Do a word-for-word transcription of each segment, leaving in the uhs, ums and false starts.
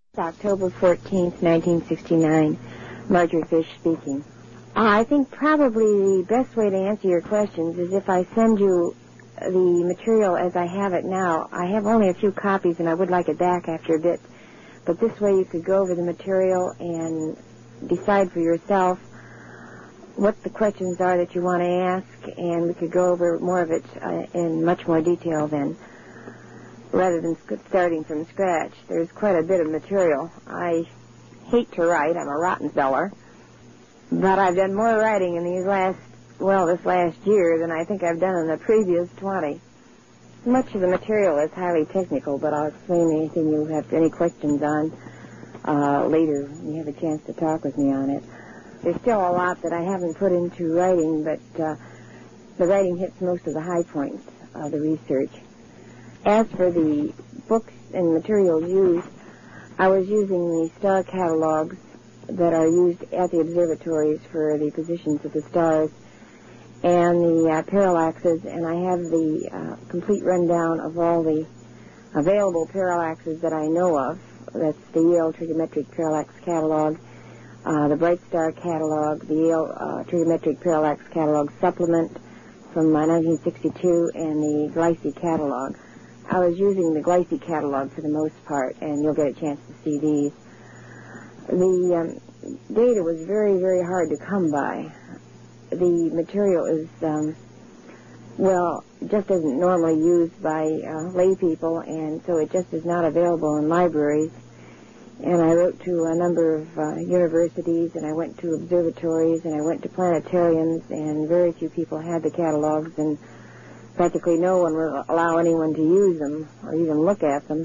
October fourteenth, nineteen sixty-nine. Marjorie Fish speaking. I think probably the best way to answer your questions is if I send you the material as I have it now. I have only a few copies and I would like it back after a bit. But this way you could go over the material and decide for yourself what the questions are that you want to ask, and we could go over more of it uh, in much more detail then, rather than starting from scratch. There's quite a bit of material. I hate to write. I'm a rotten feller. But I've done more writing in these last, well, this last year than I think I've done in the previous twenty. Much of the material is highly technical, but I'll explain anything you have any questions on uh, later when you have a chance to talk with me on it. There's still a lot that I haven't put into writing, but uh, the writing hits most of the high points of the research. As for the books and materials used, I was using the star catalogs that are used at the observatories for the positions of the stars and the uh, parallaxes, and I have the uh, complete rundown of all the available parallaxes that I know of. That's the Yale Trigonometric Parallax Catalog, uh, the Bright Star Catalog, the Yale uh, Trigonometric Parallax Catalog Supplement from uh, nineteen sixty-two, and the Gleisie Catalog. I was using the Gleisie Catalog for the most part, and you'll get a chance to see these. The um, data was very, very hard to come by. The material is, um, well, just isn't normally used by uh, lay people, and so it just is not available in libraries. And I wrote to a number of uh, universities, and I went to observatories, and I went to planetariums, and very few people had the catalogs, and practically no one would allow anyone to use them or even look at them.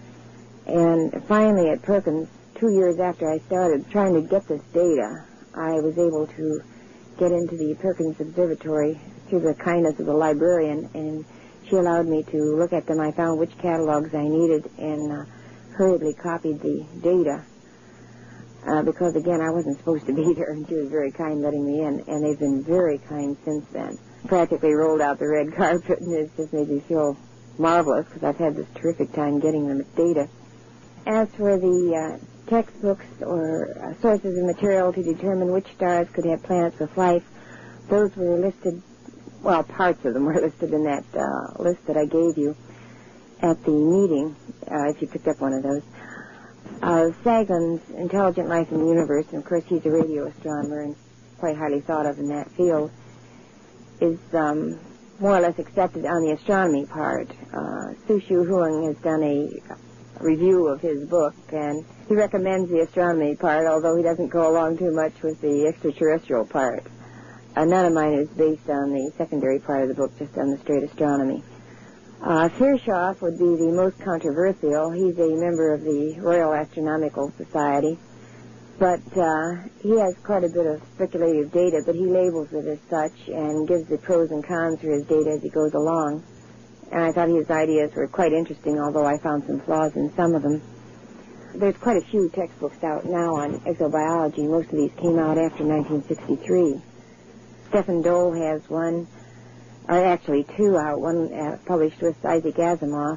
And finally at Perkins, two years after I started trying to get this data, I was able to get into the Perkins Observatory through the kindness of the librarian, and she allowed me to look at them. I found which catalogs I needed and uh, hurriedly copied the data uh, because, again, I wasn't supposed to be there, and she was very kind letting me in, and they've been very kind since then. Practically rolled out the red carpet, and it's just made me feel marvelous because I've had this terrific time getting them data. As for the uh, textbooks or uh, sources of material to determine which stars could have planets with life, those were listed, well, parts of them were listed in that uh, list that I gave you at the meeting, uh, if you picked up one of those. Uh, Saglin's Intelligent Life in the Universe, and of course he's a radio astronomer and quite highly thought of in that field, is um, more or less accepted on the astronomy part. Uh, Su Shu Huang has done a review of his book, and he recommends the astronomy part, although he doesn't go along too much with the extraterrestrial part. Uh, none of mine is based on the secondary part of the book, just on the straight astronomy. Uh, Kirchhoff would be the most controversial. He's a member of the Royal Astronomical Society, but uh, he has quite a bit of speculative data, but he labels it as such and gives the pros and cons for his data as he goes along. And I thought his ideas were quite interesting, although I found some flaws in some of them. There's quite a few textbooks out now on exobiology. Most of these came out after nineteen sixty-three. Stephen Dole has one, or actually two out, one uh, published with Isaac Asimov.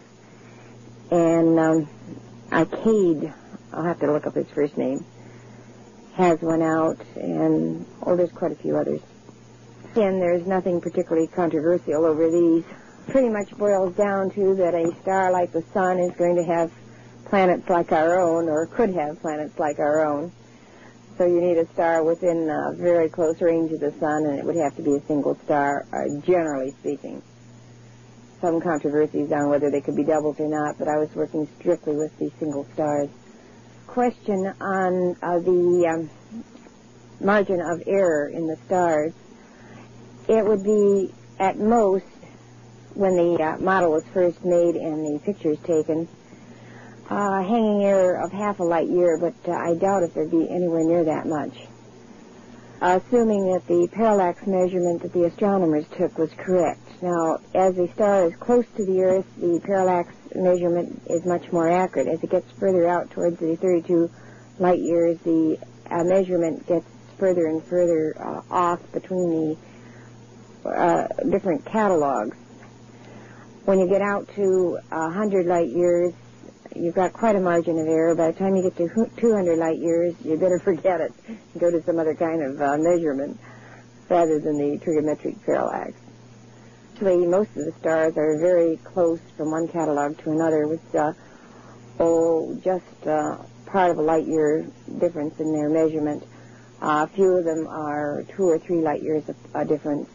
And um, Arcade, I'll have to look up his first name, has one out, and, oh, there's quite a few others. And there's nothing particularly controversial over these. Pretty much boils down to that a star like the sun is going to have planets like our own, or could have planets like our own. So you need a star within a very close range of the sun, and it would have to be a single star, uh, generally speaking. Some controversies on whether they could be doubles or not, but I was working strictly with the single stars. Question on uh, the um, margin of error in the stars. It would be, at most, when the uh, model was first made and the pictures taken, uh, hanging error of half a light year, but uh, I doubt if there'd be anywhere near that much. Assuming that the parallax measurement that the astronomers took was correct. Now, as the star is close to the Earth, the parallax measurement is much more accurate. As it gets further out towards the thirty-two light years, the uh, measurement gets further and further uh, off between the uh, different catalogs. When you get out to one hundred light years, you've got quite a margin of error. By the time you get to two hundred light years, you better forget it and go to some other kind of uh, measurement rather than the trigonometric parallax. Actually, most of the stars are very close from one catalog to another with, uh, oh, just uh, part of a light year difference in their measurement. Uh, a few of them are two or three light years of uh, difference.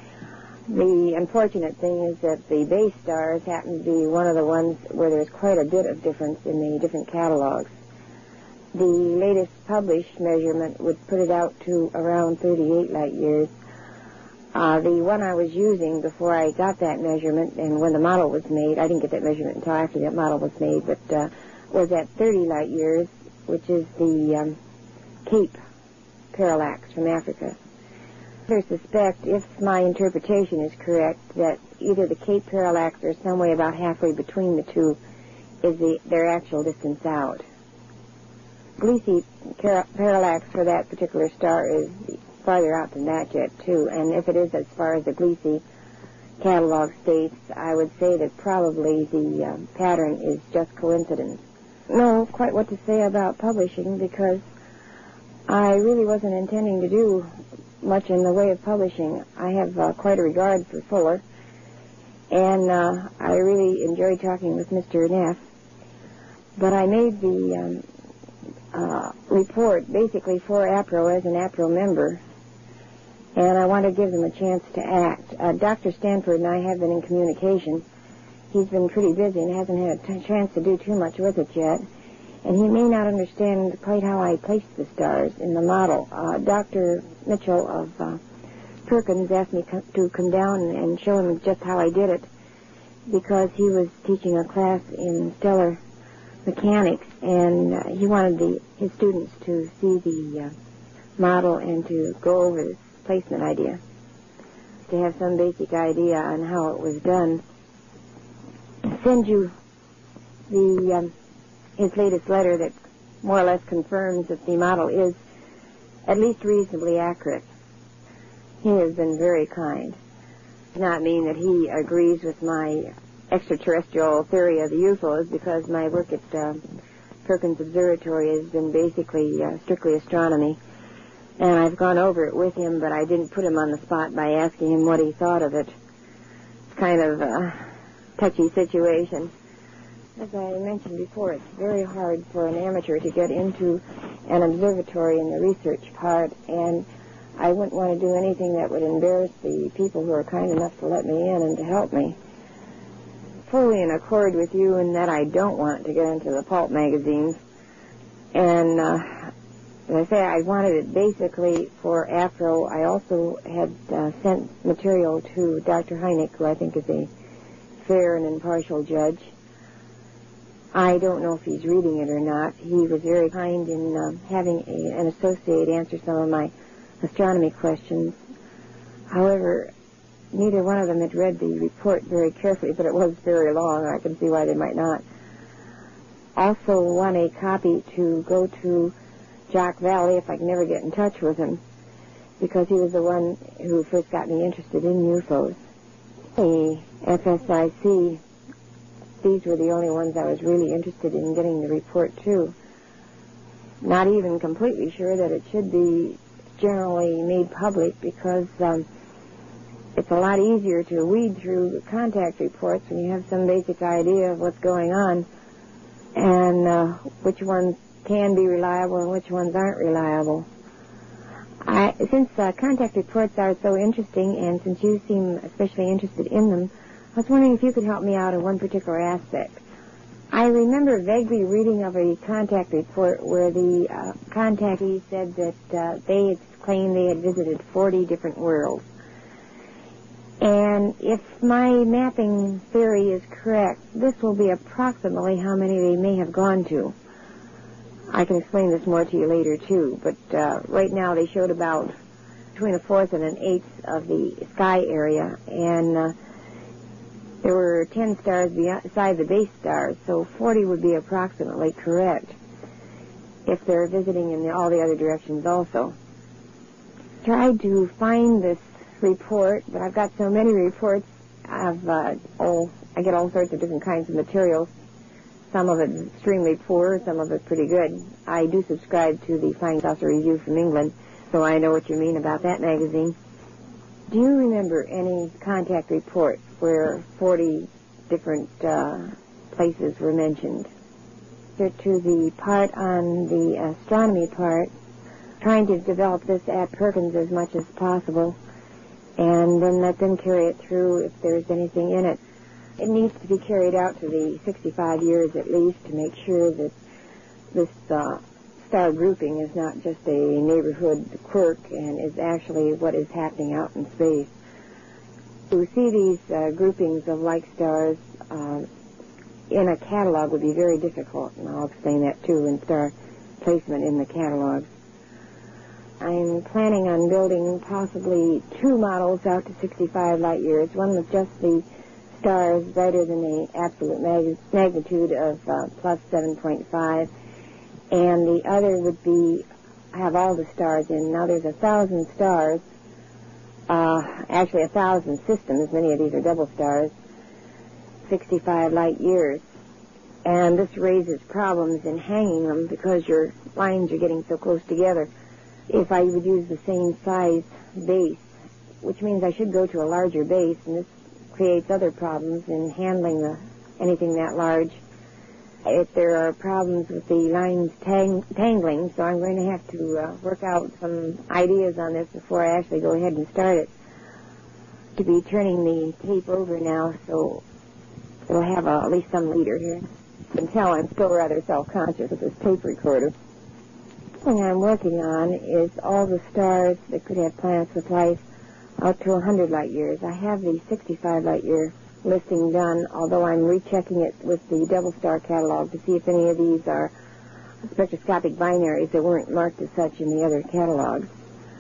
The unfortunate thing is that the base stars happen to be one of the ones where there's quite a bit of difference in the different catalogs. The latest published measurement would put it out to around thirty-eight light years. Uh, the one I was using before I got that measurement, and when the model was made, I didn't get that measurement until after that model was made, but uh, was at thirty light years, which is the um, Cape parallax from Africa. I suspect, if my interpretation is correct, that either the Cape parallax or some way about halfway between the two is the, their actual distance out. Gliese parallax for that particular star is farther out than that yet, too, and if it is as far as the Gliese catalog states, I would say that probably the um, pattern is just coincidence. No, quite what to say about publishing, because I really wasn't intending to do much in the way of publishing. I have uh, quite a regard for Fuller, and uh, I really enjoyed talking with Mister Neff. But I made the um, uh, report basically for APRO as an APRO member, and I want to give them a chance to act. Uh, Doctor Stanford and I have been in communication. He's been pretty busy and hasn't had a t- chance to do too much with it yet. And he may not understand quite how I placed the stars in the model. Uh, Doctor Mitchell of uh, Perkins asked me co- to come down and, and show him just how I did it, because he was teaching a class in stellar mechanics, and uh, he wanted the, his students to see the uh, model and to go over this placement idea, to have some basic idea on how it was done. Send you the... Um, his latest letter that more or less confirms that the model is at least reasonably accurate. He has been very kind. It does not mean that he agrees with my extraterrestrial theory of the U F Os, because my work at uh, Perkins Observatory has been basically uh, strictly astronomy, and I've gone over it with him, but I didn't put him on the spot by asking him what he thought of it. It's kind of a touchy situation. As I mentioned before, it's very hard for an amateur to get into an observatory in the research part, and I wouldn't want to do anything that would embarrass the people who are kind enough to let me in and to help me. Fully in accord with you in that I don't want to get into the pulp magazines, and uh, as I say, I wanted it basically for APRO. I also had uh, sent material to Doctor Hynek, who I think is a fair and impartial judge. I don't know if he's reading it or not. He was very kind in uh, having a, an associate answer some of my astronomy questions. However, neither one of them had read the report very carefully, but it was very long, and I can see why they might not. Also want a copy to go to Jock Valley if I can ever get in touch with him, because he was the one who first got me interested in U F Os. The F S I C, these were the only ones I was really interested in getting the report to. Not even completely sure that it should be generally made public, because um, it's a lot easier to weed through contact reports when you have some basic idea of what's going on, and uh, which ones can be reliable and which ones aren't reliable. I, since uh, contact reports are so interesting, and since you seem especially interested in them, I was wondering if you could help me out in one particular aspect. I remember vaguely reading of a contact report where the uh, contactee said that uh, they had claimed they had visited forty different worlds. And if my mapping theory is correct, this will be approximately how many they may have gone to. I can explain this more to you later, too, but uh, right now they showed about between a fourth and an eighth of the sky area, and uh, there were ten stars beside the base stars, so forty would be approximately correct if they're visiting in the, all the other directions also. Tried to find this report, but I've got so many reports. I've, uh, oh, I get all sorts of different kinds of materials Some of it extremely poor, some of it pretty good. I do subscribe to the Flying Saucer Review from England, so I know what you mean about that magazine. Do you remember any contact reports where forty different uh, places were mentioned? To the part on the astronomy part, trying to develop this at Perkins as much as possible, and then let them carry it through if there's anything in it. It needs to be carried out to the sixty-five years at least to make sure that this uh, star grouping is not just a neighborhood quirk and is actually what is happening out in space. To see these uh, groupings of like stars uh, in a catalog would be very difficult, and I'll explain that too in star placement in the catalogs. I'm planning on building possibly two models out to sixty-five light years, one with just the stars brighter than the absolute mag- magnitude of uh, plus seven point five, and the other would be have all the stars in. Now there's a thousand stars, uh, actually a thousand systems, many of these are double stars, sixty-five light years. And this raises problems in hanging them because your lines are getting so close together. If I would use the same size base, which means I should go to a larger base, and this creates other problems in handling the, anything that large. If there are problems with the lines tang- tangling, so I'm going to have to uh, work out some ideas on this before I actually go ahead and start it. To be turning the tape over now, so we'll have a, at least some leader here. You can tell I'm still rather self-conscious of this tape recorder. The thing I'm working on is all the stars that could have planets with life out to one hundred light years. I have the sixty-five light year listing done, although I'm rechecking it with the double star catalog to see if any of these are spectroscopic binaries that weren't marked as such in the other catalogs.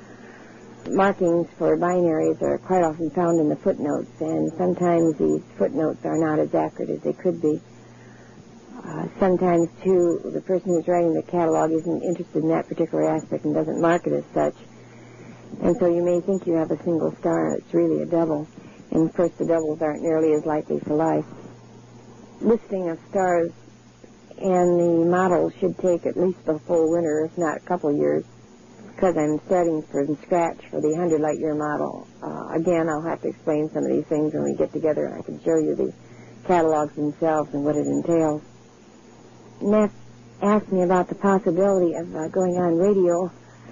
Markings for binaries are quite often found in the footnotes, and sometimes these footnotes are not as accurate as they could be. Uh, sometimes, too, the person who's writing the catalog isn't interested in that particular aspect and doesn't mark it as such. And so you may think you have a single star, it's really a double. And, of course, the doubles aren't nearly as likely for life. Listing of stars and the model should take at least the full winter, if not a couple years, because I'm starting from scratch for the one hundred light year model. Uh, again, I'll have to explain some of these things when we get together, and I can show you the catalogs themselves and what it entails. Neff asked me about the possibility of uh, going on radio,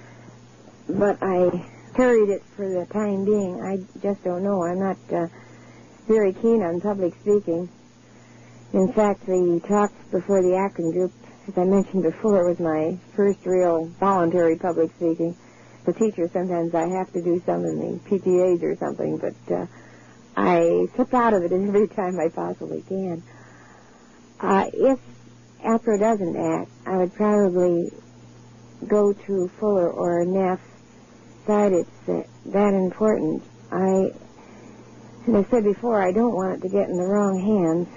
but I carried it for the time being. I just don't know. I'm not uh, very keen on public speaking. In fact, the talks before the Akron group, as I mentioned before, was my first real voluntary public speaking. The teacher, sometimes I have to do some in the P T As or something, but uh, I slip out of it every time I possibly can. Uh, if APRO doesn't act, I would probably go to Fuller or Neff. Side it's uh, that important. I, as I said before, I don't want it to get in the wrong hands.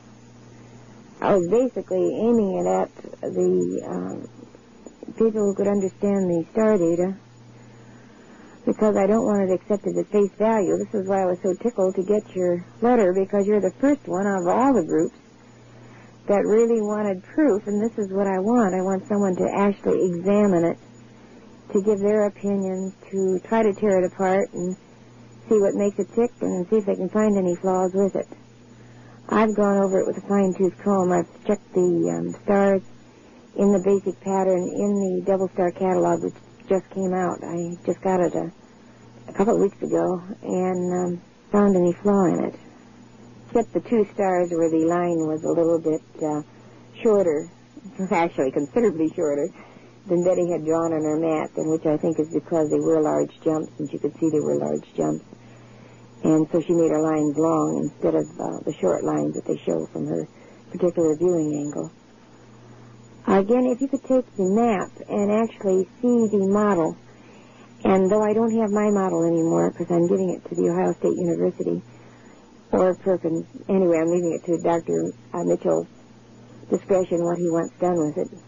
I was basically aiming it at the um, people who could understand the star data, because I don't want it accepted at face value. This is why I was so tickled to get your letter, because you're the first one out of all the groups that really wanted proof, and this is what I want. I want someone to actually examine it, to give their opinion, to try to tear it apart and see what makes it tick and see if they can find any flaws with it. I've gone over it with a fine-tooth comb. I've checked the um, stars in the basic pattern in the double star catalog, which just came out. I just got it a, a couple of weeks ago and um, found any flaw in it. Except the two stars where the line was a little bit uh, shorter, actually considerably shorter, than Betty had drawn on her map, and which I think is because they were large jumps, and she could see they were large jumps. And so she made her lines long instead of uh, the short lines that they show from her particular viewing angle. Again, if you could take the map and actually see the model, and though I don't have my model anymore because I'm giving it to the Ohio State University, or Perkins, anyway, I'm leaving it to Doctor Uh, Mitchell's discretion what he wants done with it.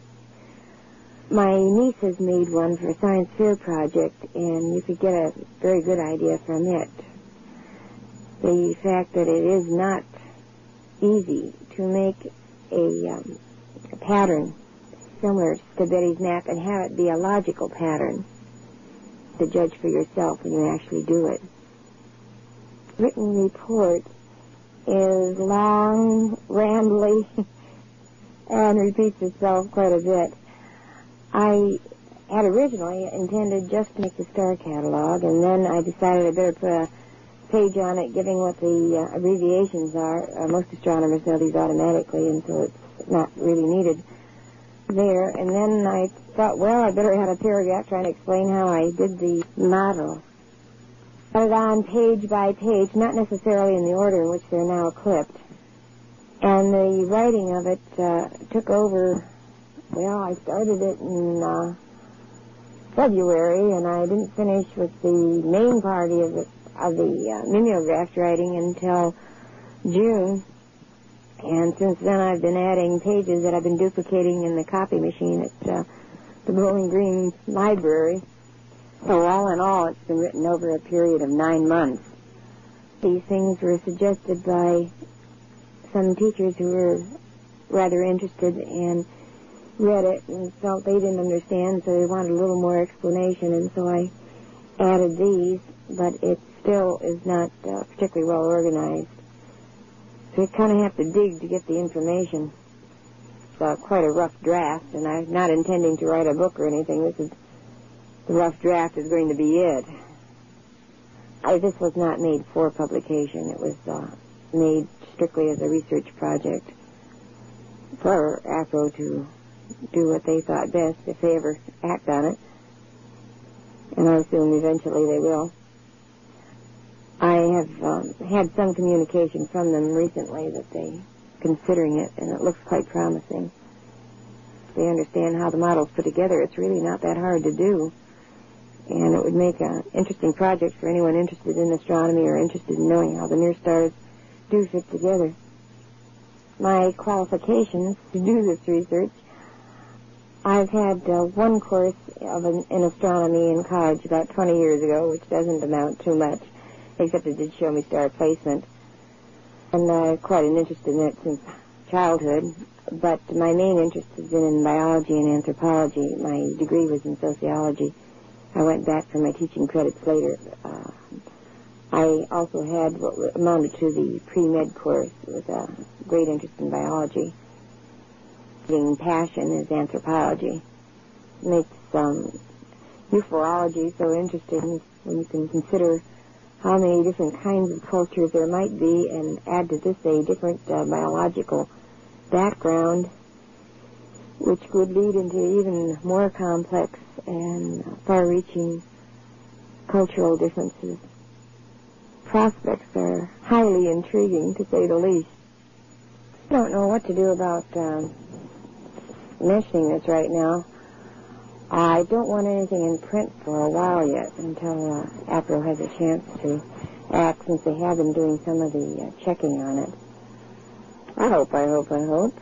My niece has made one for a science fair project, and you could get a very good idea from it. The fact that it is not easy to make a, um, a pattern similar to Betty's map and have it be a logical pattern to judge for yourself when you actually do it. Written report is long, rambly, and repeats itself quite a bit. I had originally intended just to make the star catalog, and then I decided I better put a page on it giving what the uh, abbreviations are. Uh, most astronomers know these automatically, and so it's not really needed there. And then I thought, well, I better have a paragraph trying to explain how I did the model. Put it on page by page, not necessarily in the order in which they're now clipped. And the writing of it uh, took over, well, I started it in uh, February, and I didn't finish with the main party of the, of the uh, mimeographed writing until June. And since then I've been adding pages that I've been duplicating in the copy machine at uh, the Bowling Green Library. So all in all, it's been written over a period of nine months. These things were suggested by some teachers who were rather interested and read it and felt they didn't understand, so they wanted a little more explanation, and so I added these, but it still is not uh, particularly well organized. So you kind of have to dig to get the information. It's uh, quite a rough draft, and I'm not intending to write a book or anything. This is the rough draft is going to be it. I, this was not made for publication. It was uh, made strictly as a research project for ACRO to do what they thought best if they ever act on it. And I assume eventually they will. I have um, had some communication from them recently that they're considering it, and it looks quite promising. If they understand how the model's put together, it's really not that hard to do. And it would make an interesting project for anyone interested in astronomy or interested in knowing how the near stars do fit together. My qualifications to do this research: I've had uh, one course of an, in astronomy in college about twenty years ago, which doesn't amount to much, except it did show me star placement. And I'm uh, quite an interest in it since childhood, but my main interest has been in biology and anthropology. My degree was in sociology. I went back for my teaching credits later. Uh, I also had what amounted to the pre-med course with a great interest in biology. Being passion is anthropology. It makes um, ufology so interesting when you can consider how many different kinds of cultures there might be and add to this a different uh, biological background, which would lead into even more complex and far-reaching cultural differences. Prospects are highly intriguing, to say the least. I don't know what to do about um, mentioning this right now. I don't want anything in print for a while yet, until uh, ACRO has a chance to act, since they have been doing some of the uh, checking on it. I hope, I hope, I hope.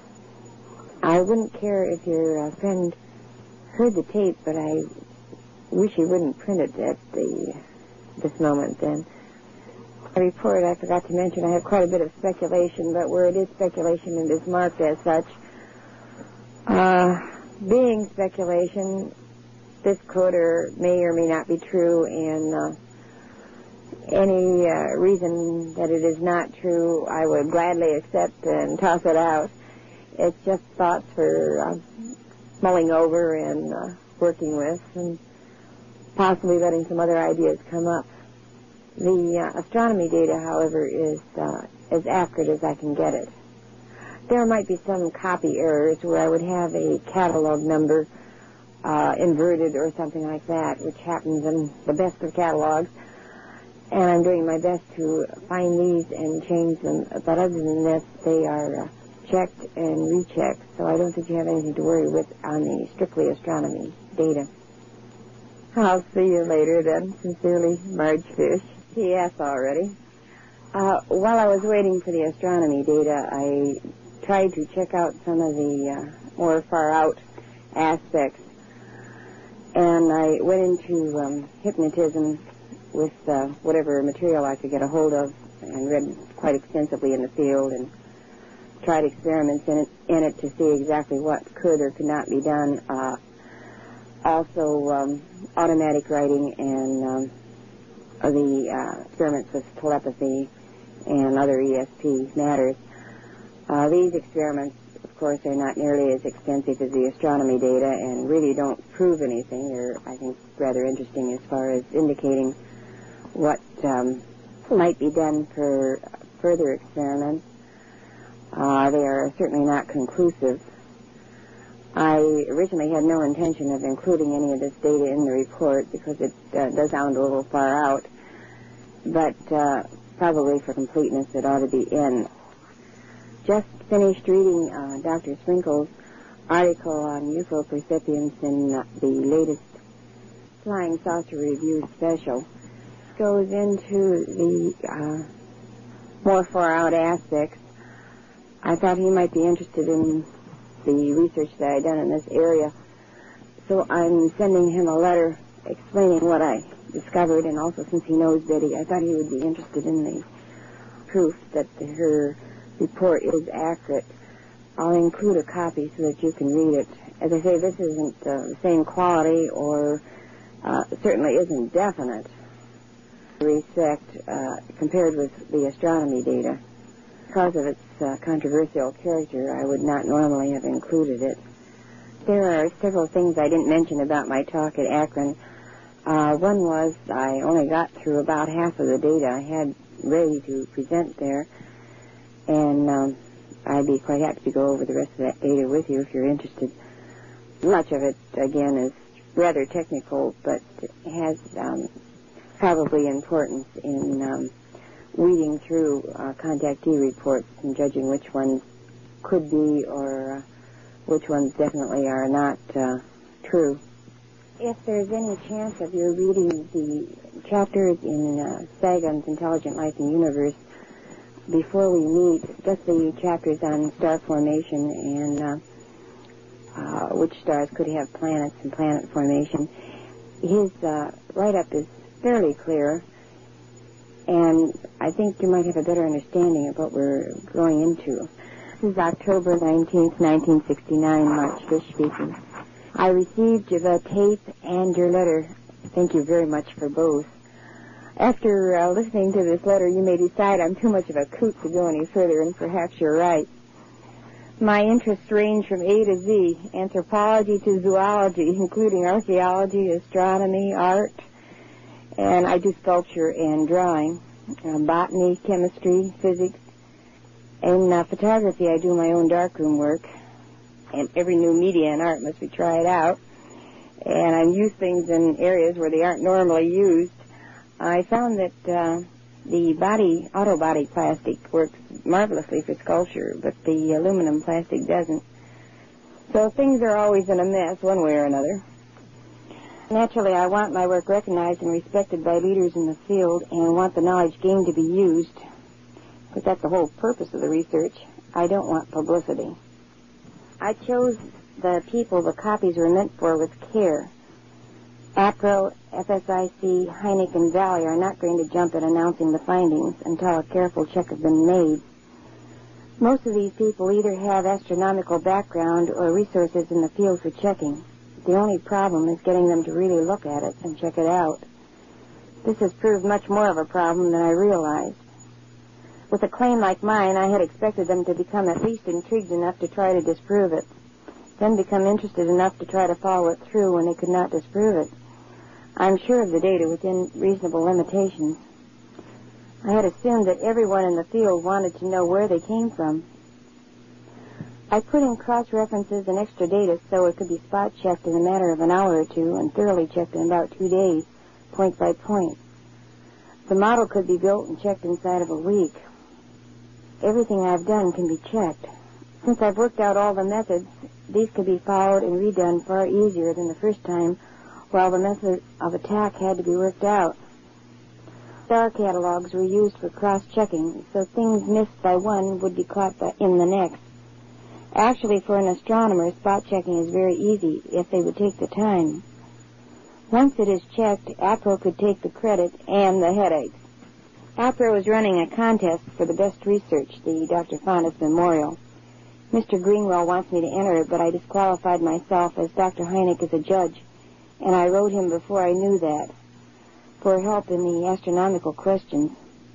I wouldn't care if your uh, friend heard the tape, but I wish he wouldn't print it at the this moment then. A report I forgot to mention, I have quite a bit of speculation, but where it is speculation, it is marked as such. Uh, being speculation, this could or may or may not be true, and uh, any uh, reason that it is not true, I would gladly accept and toss it out. It's just thoughts for uh, mulling over and uh, working with, and possibly letting some other ideas come up. The uh, astronomy data, however, is uh, as accurate as I can get it. There might be some copy errors where I would have a catalog number uh, inverted or something like that, which happens in the best of catalogs, and I'm doing my best to find these and change them. But other than this, they are uh, checked and rechecked, so I don't think you have anything to worry with on the strictly astronomy data. I'll see you later then. Sincerely, Marge Fish. P S already. Uh, while I was waiting for the astronomy data, I tried to check out some of the uh, more far-out aspects, and I went into um, hypnotism with uh, whatever material I could get a hold of, and read quite extensively in the field, and tried experiments in it, in it to see exactly what could or could not be done. Uh, also, um, automatic writing and um, the uh, experiments with telepathy and other E S P matters. Uh, these experiments, of course, are not nearly as extensive as the astronomy data and really don't prove anything. They're, I think, rather interesting as far as indicating what um, might be done for further experiments. Uh, they are certainly not conclusive. I originally had no intention of including any of this data in the report because it uh, does sound a little far out, but uh, probably for completeness it ought to be in. Just finished reading uh, Doctor Sprinkle's article on U F O percipients in uh, the latest Flying Saucer Review special. It goes into the uh, more far-out aspects. I thought he might be interested in the research that I'd done in this area, so I'm sending him a letter explaining what I discovered, and also since he knows Betty, I thought he would be interested in the proof that the, her report is accurate. I'll include a copy so that you can read it. As I say, this isn't uh, the same quality or uh, certainly isn't definite respect uh, compared with the astronomy data. Because of its uh, controversial character, I would not normally have included it. There are several things I didn't mention about my talk at Akron. Uh, one was I only got through about half of the data I had ready to present there, and um, I'd be quite happy to go over the rest of that data with you if you're interested. Much of it, again, is rather technical, but has um, probably importance in um, weeding through uh, contactee reports and judging which ones could be or uh, which ones definitely are not uh, true. If there's any chance of your reading the chapters in uh, Sagan's Intelligent Life and Universe before we meet, just the chapters on star formation and uh, uh, which stars could have planets and planet formation, his uh, write-up is fairly clear, and I think you might have a better understanding of what we're going into. This is October nineteenth, nineteen sixty-nine, March Fish speaking. I received the tape and your letter. Thank you very much for both. After uh, listening to this letter, you may decide I'm too much of a coot to go any further, and perhaps you're right. My interests range from A to Z, anthropology to zoology, including archaeology, astronomy, art, and I do sculpture and drawing, uh, botany, chemistry, physics. In uh, photography, I do my own darkroom work, and every new media and art must be tried out, and I use things in areas where they aren't normally used. I found that uh, the body, auto body plastic works marvelously for sculpture, but the aluminum plastic doesn't. So things are always in a mess one way or another. Naturally, I want my work recognized and respected by leaders in the field and want the knowledge gained to be used, because that's the whole purpose of the research. I don't want publicity. I chose the people the copies were meant for with care. APRO, F S I C, Heineck, and Valley are not going to jump at announcing the findings until a careful check has been made. Most of these people either have astronomical background or resources in the field for checking. The only problem is getting them to really look at it and check it out. This has proved much more of a problem than I realized. With a claim like mine, I had expected them to become at least intrigued enough to try to disprove it, then become interested enough to try to follow it through when they could not disprove it. I'm sure of the data within reasonable limitations. I had assumed that everyone in the field wanted to know where they came from. I put in cross-references and extra data so it could be spot-checked in a matter of an hour or two and thoroughly checked in about two days, point by point. The model could be built and checked inside of a week. Everything I've done can be checked. Since I've worked out all the methods, these could be followed and redone far easier than the first time, while the method of attack had to be worked out. Star catalogs were used for cross-checking, so things missed by one would be caught by in the next. Actually, for an astronomer, spot-checking is very easy if they would take the time. Once it is checked, APRO could take the credit and the headaches. APRO is running a contest for the best research, the Doctor Fondas Memorial. Mister Greenwell wants me to enter it, but I disqualified myself as Doctor Hynek is a judge, and I wrote him before I knew that, for help in the astronomical questions.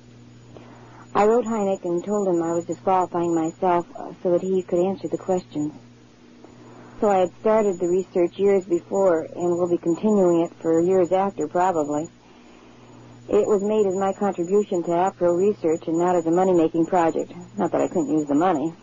I wrote Hynek and told him I was disqualifying myself uh, so that he could answer the questions. So I had started the research years before and will be continuing it for years after, probably. It was made as my contribution to APRO research and not as a money-making project. Not that I couldn't use the money.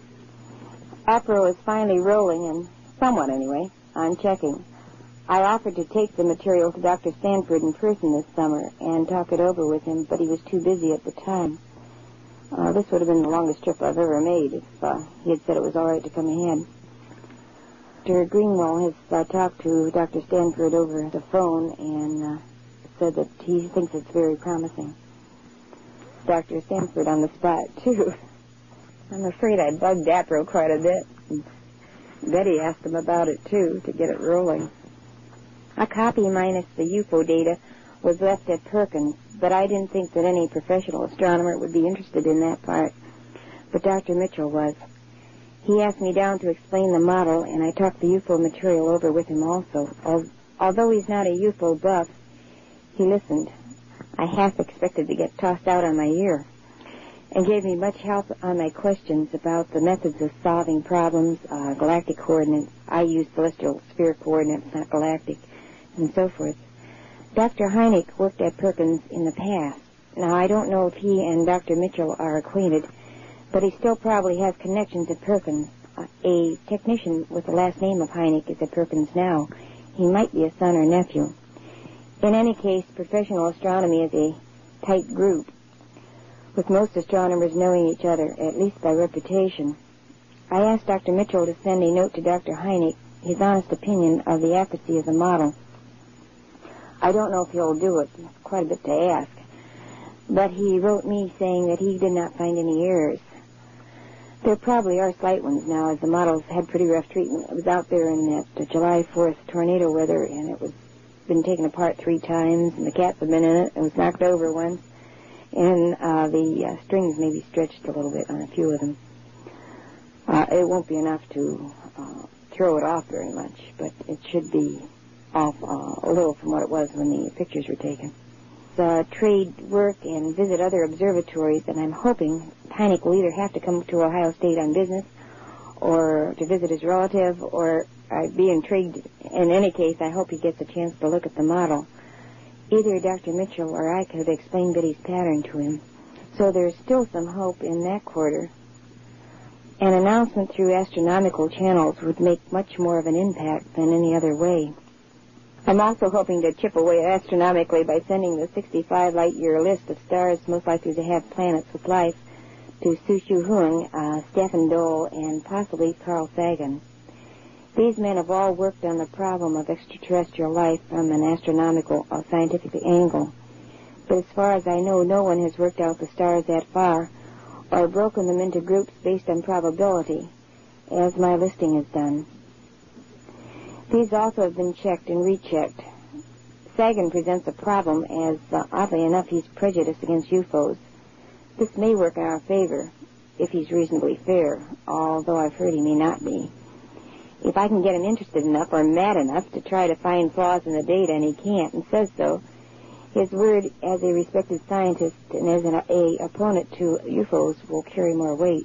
APRO is finally rolling, and somewhat anyway, on checking. I offered to take the material to Doctor Stanford in person this summer and talk it over with him, but he was too busy at the time. Uh, this would have been the longest trip I've ever made if uh, he had said it was all right to come ahead. Doctor Greenwell has uh, talked to Doctor Stanford over the phone and uh, said that he thinks it's very promising. Doctor Stanford on the spot, too. I'm afraid I bugged APRO quite a bit. Betty asked him about it, too, to get it rolling. A copy minus the U F O data was left at Perkins, but I didn't think that any professional astronomer would be interested in that part. But Doctor Mitchell was. He asked me down to explain the model, and I talked the U F O material over with him also. Although he's not a U F O buff, he listened. I half expected to get tossed out on my ear, and gave me much help on my questions about the methods of solving problems, uh, galactic coordinates. I used celestial sphere coordinates, not galactic, and so forth. Doctor Hynek worked at Perkins in the past. Now, I don't know if he and Doctor Mitchell are acquainted, but he still probably has connections at Perkins. Uh, a technician with the last name of Hynek is at Perkins now. He might be a son or nephew. In any case, professional astronomy is a tight group, with most astronomers knowing each other, at least by reputation. I asked Doctor Mitchell to send a note to Doctor Hynek, his honest opinion of the accuracy of the model. I don't know if he'll do it. It's quite a bit to ask. But he wrote me saying that he did not find any errors. There probably are slight ones now, as the models had pretty rough treatment. It was out there in that uh, July fourth tornado weather, and it was been taken apart three times, and the cats have been in it. It was knocked over once, and uh, the uh, strings maybe stretched a little bit on a few of them. Uh, it won't be enough to uh, throw it off very much, but it should be off uh, a little from what it was when the pictures were taken. Uh, trade work and visit other observatories, and I'm hoping Hynek will either have to come to Ohio State on business or to visit his relative, or I'd be intrigued. In any case, I hope he gets a chance to look at the model. Either Doctor Mitchell or I could explain Betty's pattern to him. So there's still some hope in that quarter. An announcement through astronomical channels would make much more of an impact than any other way. I'm also hoping to chip away astronomically by sending the sixty-five light-year list of stars most likely to have planets with life to Su Shu Huang, uh, Stephen Dole, and possibly Carl Sagan. These men have all worked on the problem of extraterrestrial life from an astronomical or scientific angle. But as far as I know, no one has worked out the stars that far or broken them into groups based on probability, as my listing has done. These also have been checked and rechecked. Sagan presents a problem as, uh, oddly enough, he's prejudiced against U F Os. This may work in our favor, if he's reasonably fair, although I've heard he may not be. If I can get him interested enough or mad enough to try to find flaws in the data, and he can't and says so, his word as a respected scientist and as an a opponent to U F Os will carry more weight.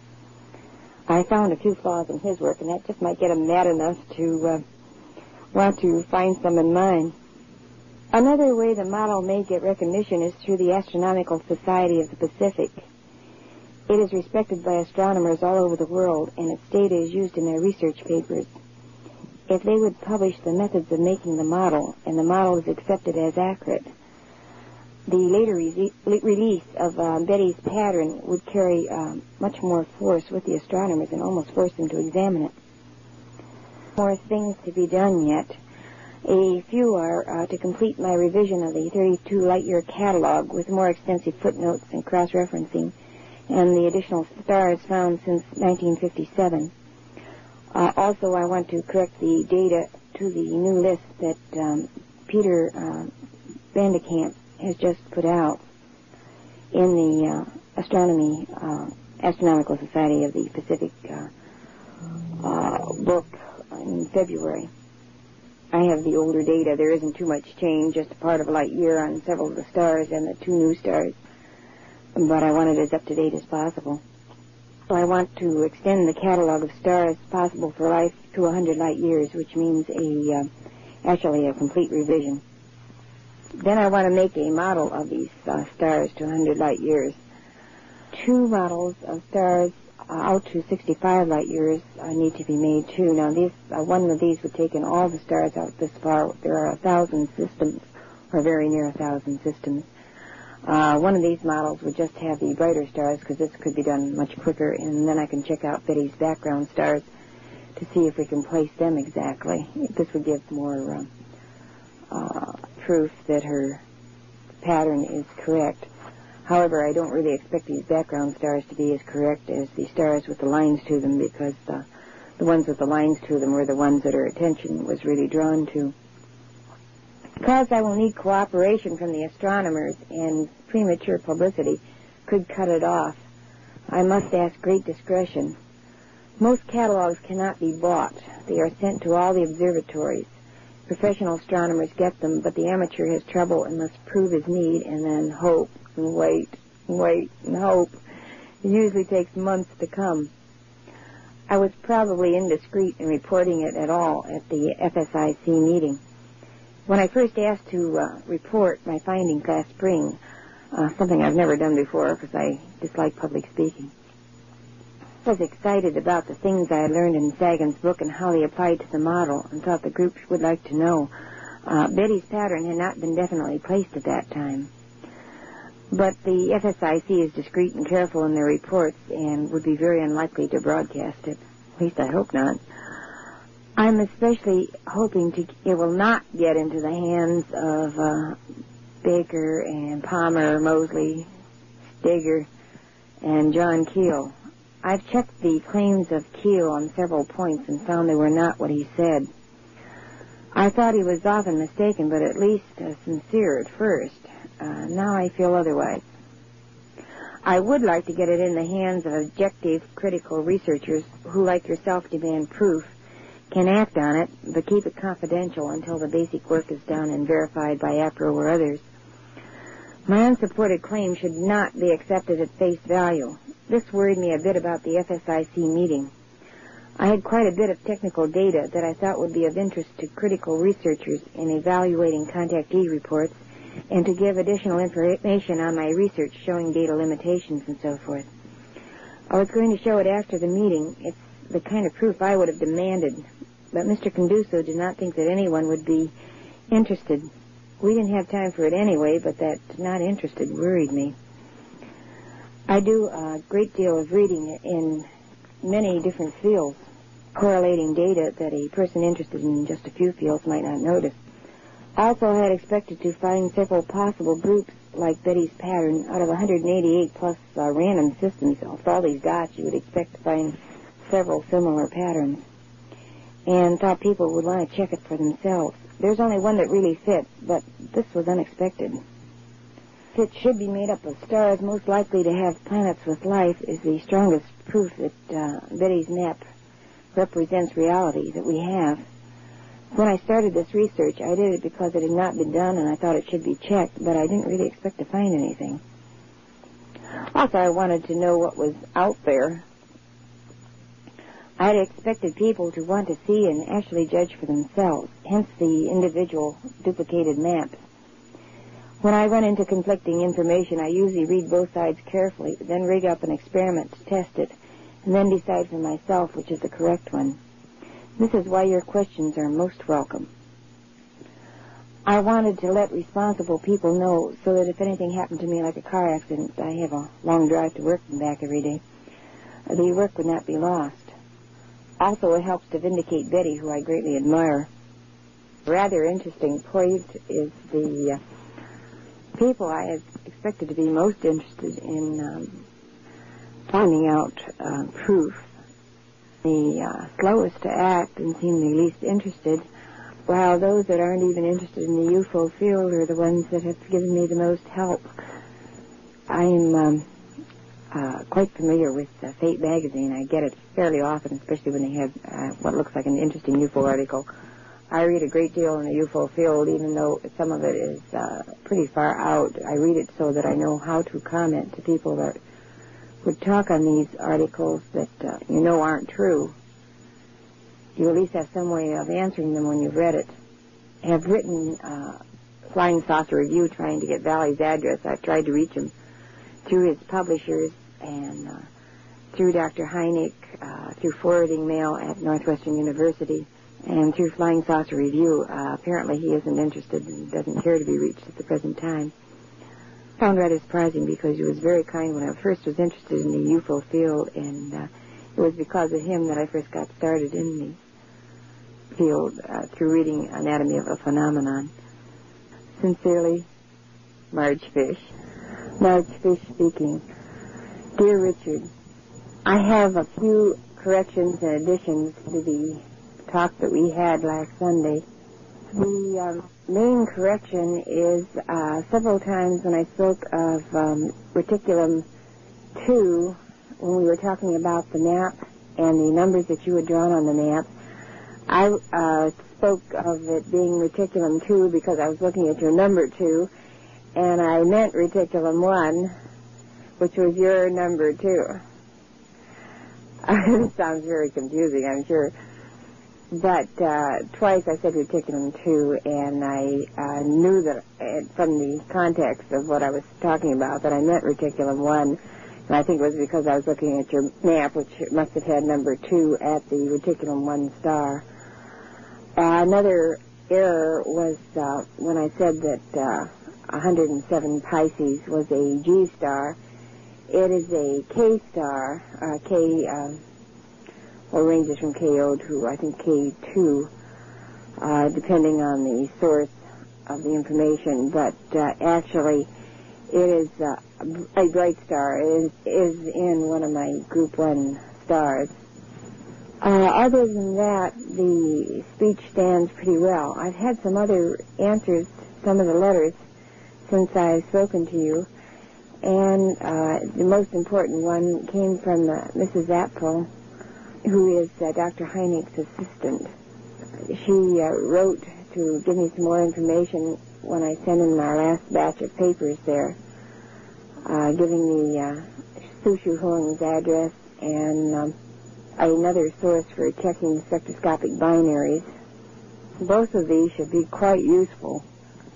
I found a few flaws in his work, and that just might get him mad enough to uh, want to find some in mine. Another way the model may get recognition is through the Astronomical Society of the Pacific. It is respected by astronomers all over the world, and its data is used in their research papers. If they would publish the methods of making the model, and the model is accepted as accurate, the later re- release of uh, Betty's pattern would carry uh, much more force with the astronomers and almost force them to examine it. More things to be done yet. A few are uh, to complete my revision of the thirty-two light-year catalog with more extensive footnotes and cross-referencing, and the additional stars found since nineteen fifty-seven. Uh, also, I want to correct the data to the new list that um, Peter uh, Vandekamp has just put out in the uh, Astronomy uh, Astronomical Society of the Pacific uh, uh, book in February. I have the older data. There isn't too much change, just a part of a light year on several of the stars and the two new stars. But I want it as up-to-date as possible. So I want to extend the catalog of stars possible for life to one hundred light years, which means a uh, actually a complete revision. Then I want to make a model of these uh, stars to one hundred light years. Two models of stars uh, out to sixty-five light years uh, need to be made too. Now, these, uh, one of these would take in all the stars out this far. There are a thousand systems, or very near a thousand systems. Uh, one of these models would just have the brighter stars, because this could be done much quicker, and then I can check out Betty's background stars to see if we can place them exactly. This would give more uh, uh, proof that her pattern is correct. However, I don't really expect these background stars to be as correct as the stars with the lines to them, because the, the ones with the lines to them were the ones that her attention was really drawn to. Because I will need cooperation from the astronomers, and premature publicity could cut it off, I must ask great discretion. Most catalogs cannot be bought. They are sent to all the observatories. Professional astronomers get them, but the amateur has trouble and must prove his need and then hope and wait and wait and hope. It usually takes months to come. I was probably indiscreet in reporting it at all at the F S I C meeting. When I first asked to uh, report my findings last spring, uh, something I've never done before because I dislike public speaking, I was excited about the things I had learned in Sagan's book and how they applied to the model, and thought the group would like to know. Uh, Betty's pattern had not been definitely placed at that time. But the F S I C is discreet and careful in their reports and would be very unlikely to broadcast it. At least I hope not. I'm especially hoping to it will not get into the hands of uh, Baker and Palmer, Mosley, Steger, and John Keel. I've checked the claims of Keel on several points and found they were not what he said. I thought he was often mistaken, but at least uh, sincere at first. Uh, now I feel otherwise. I would like to get it in the hands of objective, critical researchers who, like yourself, demand proof, can act on it, but keep it confidential until the basic work is done and verified by APRO or others. My unsupported claim should not be accepted at face value. This worried me a bit about the F S I C meeting. I had quite a bit of technical data that I thought would be of interest to critical researchers in evaluating contactee reports and to give additional information on my research showing data limitations and so forth. I was going to show it after the meeting. It's the kind of proof I would have demanded, but Mister Conduso did not think that anyone would be interested. We didn't have time for it anyway, but that not interested worried me. I do a great deal of reading in many different fields, correlating data that a person interested in just a few fields might not notice. Also, I had expected to find several possible groups like Betty's pattern out of one hundred eighty-eight plus uh, random systems. With all these dots, you would expect to find several similar patterns, and thought people would want to check it for themselves. There's only one that really fits, but this was unexpected. It should be made up of stars most likely to have planets with life is the strongest proof that uh, Betty's map represents reality that we have. When I started this research, I did it because it had not been done and I thought it should be checked, but I didn't really expect to find anything. Also, I wanted to know what was out there. I had expected people to want to see and actually judge for themselves, hence the individual duplicated maps. When I run into conflicting information, I usually read both sides carefully, then rig up an experiment to test it, and then decide for myself which is the correct one. This is why your questions are most welcome. I wanted to let responsible people know so that if anything happened to me like a car accident, I have a long drive to work and back every day, the work would not be lost. Also, it helps to vindicate Betty, who I greatly admire. A rather interesting point is the uh, people I had expected to be most interested in um, finding out uh, proof. The uh, slowest to act and seem the least interested, while those that aren't even interested in the U F O field are the ones that have given me the most help. I'm um, uh, quite familiar with uh, Fate magazine. I get it fairly often, especially when they have uh, what looks like an interesting U F O article. I read a great deal in the U F O field, even though some of it is uh, pretty far out. I read it so that I know how to comment to people that would talk on these articles that uh, you know aren't true. You at least have some way of answering them when you've read it. I have written uh, Flying Saucer Review trying to get Valley's address. I've tried to reach him through his publishers and uh, through Doctor Hynek, uh, through forwarding mail at Northwestern University, and through Flying Saucer Review. Uh, apparently he isn't interested and doesn't care to be reached at the present time. I found rather surprising because he was very kind when I first was interested in the U F O field, and uh, it was because of him that I first got started in the field uh, through reading Anatomy of a Phenomenon. Sincerely, Marge Fish. Marge Fish speaking. Dear Richard, I have a few corrections and additions to the talk that we had last Sunday. The um, main correction is uh, several times when I spoke of um, Reticulum two, when we were talking about the map and the numbers that you had drawn on the map, I uh, spoke of it being Reticulum two because I was looking at your number two, and I meant Reticulum one, which was your number two. It sounds very confusing, I'm sure. But uh, twice I said Reticulum two, and I uh, knew that uh, from the context of what I was talking about that I meant Reticulum one, and I think it was because I was looking at your map, which must have had number two at the Reticulum one star. Uh, another error was uh, when I said that uh, one hundred seven Pisces was a G star. It is a K star, uh, K... Uh, or ranges from K O to, I think, K two, uh, depending on the source of the information. But uh, actually, it is uh, a bright star. It is, is in one of my Group one stars. Uh, other than that, the speech stands pretty well. I've had some other answers, some of the letters, since I've spoken to you. And uh, the most important one came from uh, Missus Apfel, who is uh, Doctor Hynek's assistant. She uh, wrote to give me some more information when I sent in our last batch of papers there, uh, giving me uh, Su Shu Hung's address and um, another source for checking spectroscopic binaries. Both of these should be quite useful.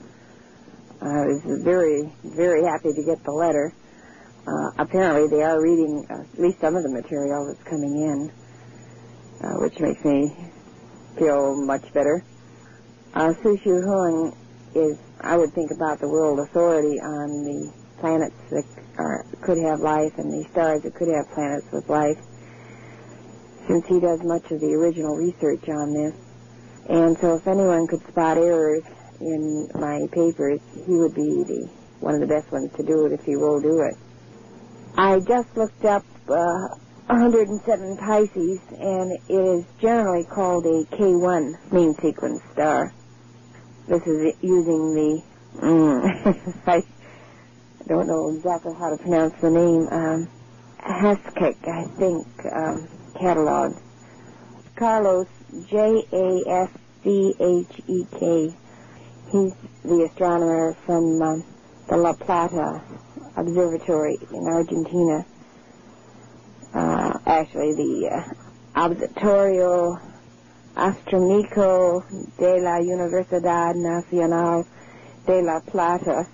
I was very, very happy to get the letter. Uh, apparently they are reading uh, at least some of the material that's coming in. Uh, which makes me feel much better. Uh, Su Shu Hung is, I would think, about the world authority on the planets that are, could have life and the stars that could have planets with life, since he does much of the original research on this. And so if anyone could spot errors in my papers, he would be the one of the best ones to do it if he will do it. I just looked up uh, one hundred seven Pisces, and it is generally called a K one main sequence star. This is using the, mm, I don't know exactly how to pronounce the name, um, Haskek, I think, um, catalog. Carlos, J A S C H E K. He's the astronomer from um, the La Plata Observatory in Argentina. Uh, actually, the uh, Observatorio Astronómico de la Universidad Nacional de La Plata.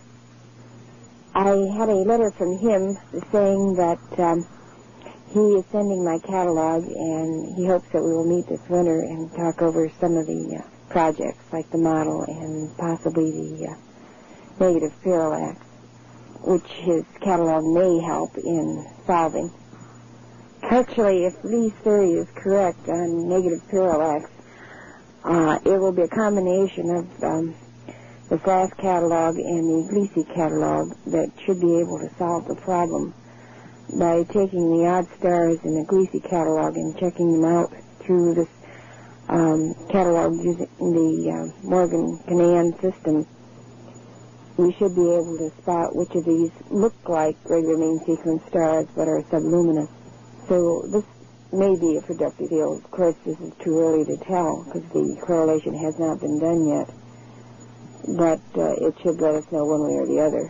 I had a letter from him saying that um, he is sending my catalog, and he hopes that we will meet this winter and talk over some of the uh, projects, like the model and possibly the uh, negative parallax, which his catalog may help in solving. Actually, if Lee's theory is correct on negative parallax, uh, it will be a combination of um, the F A S catalog and the Gliese catalog that should be able to solve the problem by taking the odd stars in the Gliese catalog and checking them out through this um, catalog using the uh, Morgan-Canaan system. we should be able to spot which of these look like regular main sequence stars but are subluminous. So this may be a productive field. Of course, this is too early to tell because the correlation has not been done yet. But uh, it should let us know one way or the other.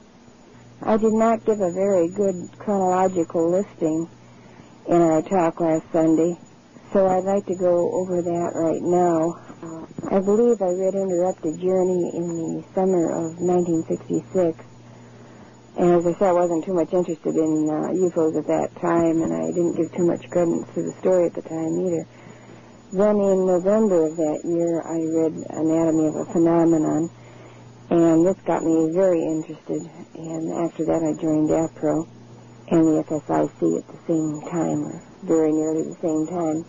I did not give a very good chronological listing in our talk last Sunday, so I'd like to go over that right now. Uh, I believe I read Interrupted Journey in the summer of nineteen sixty-six. And as I said, I wasn't too much interested in uh, U F Os at that time, and I didn't give too much credence to the story at the time either. Then in November of that year, I read Anatomy of a Phenomenon, and this got me very interested. And after that, I joined APRO and the F S I C at the same time, or very nearly the same time.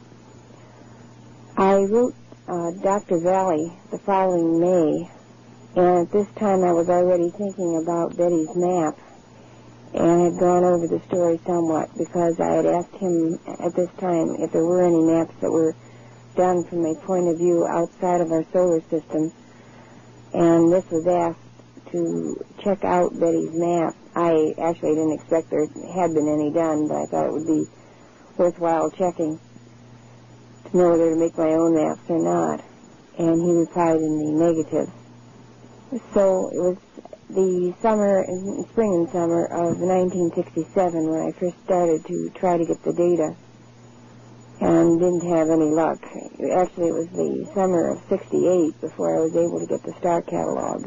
I wrote uh, Doctor Valley the following May, and at this time I was already thinking about Betty's map and had gone over the story somewhat because I had asked him at this time if there were any maps that were done from a point of view outside of our solar system, and this was asked to check out Betty's map. I actually didn't expect there had been any done, but I thought it would be worthwhile checking to know whether to make my own maps or not, and he replied in the negative. So it was the summer, spring and summer of nineteen sixty-seven when I first started to try to get the data, and didn't have any luck. Actually, it was the summer of sixty-eight before I was able to get the star catalogs.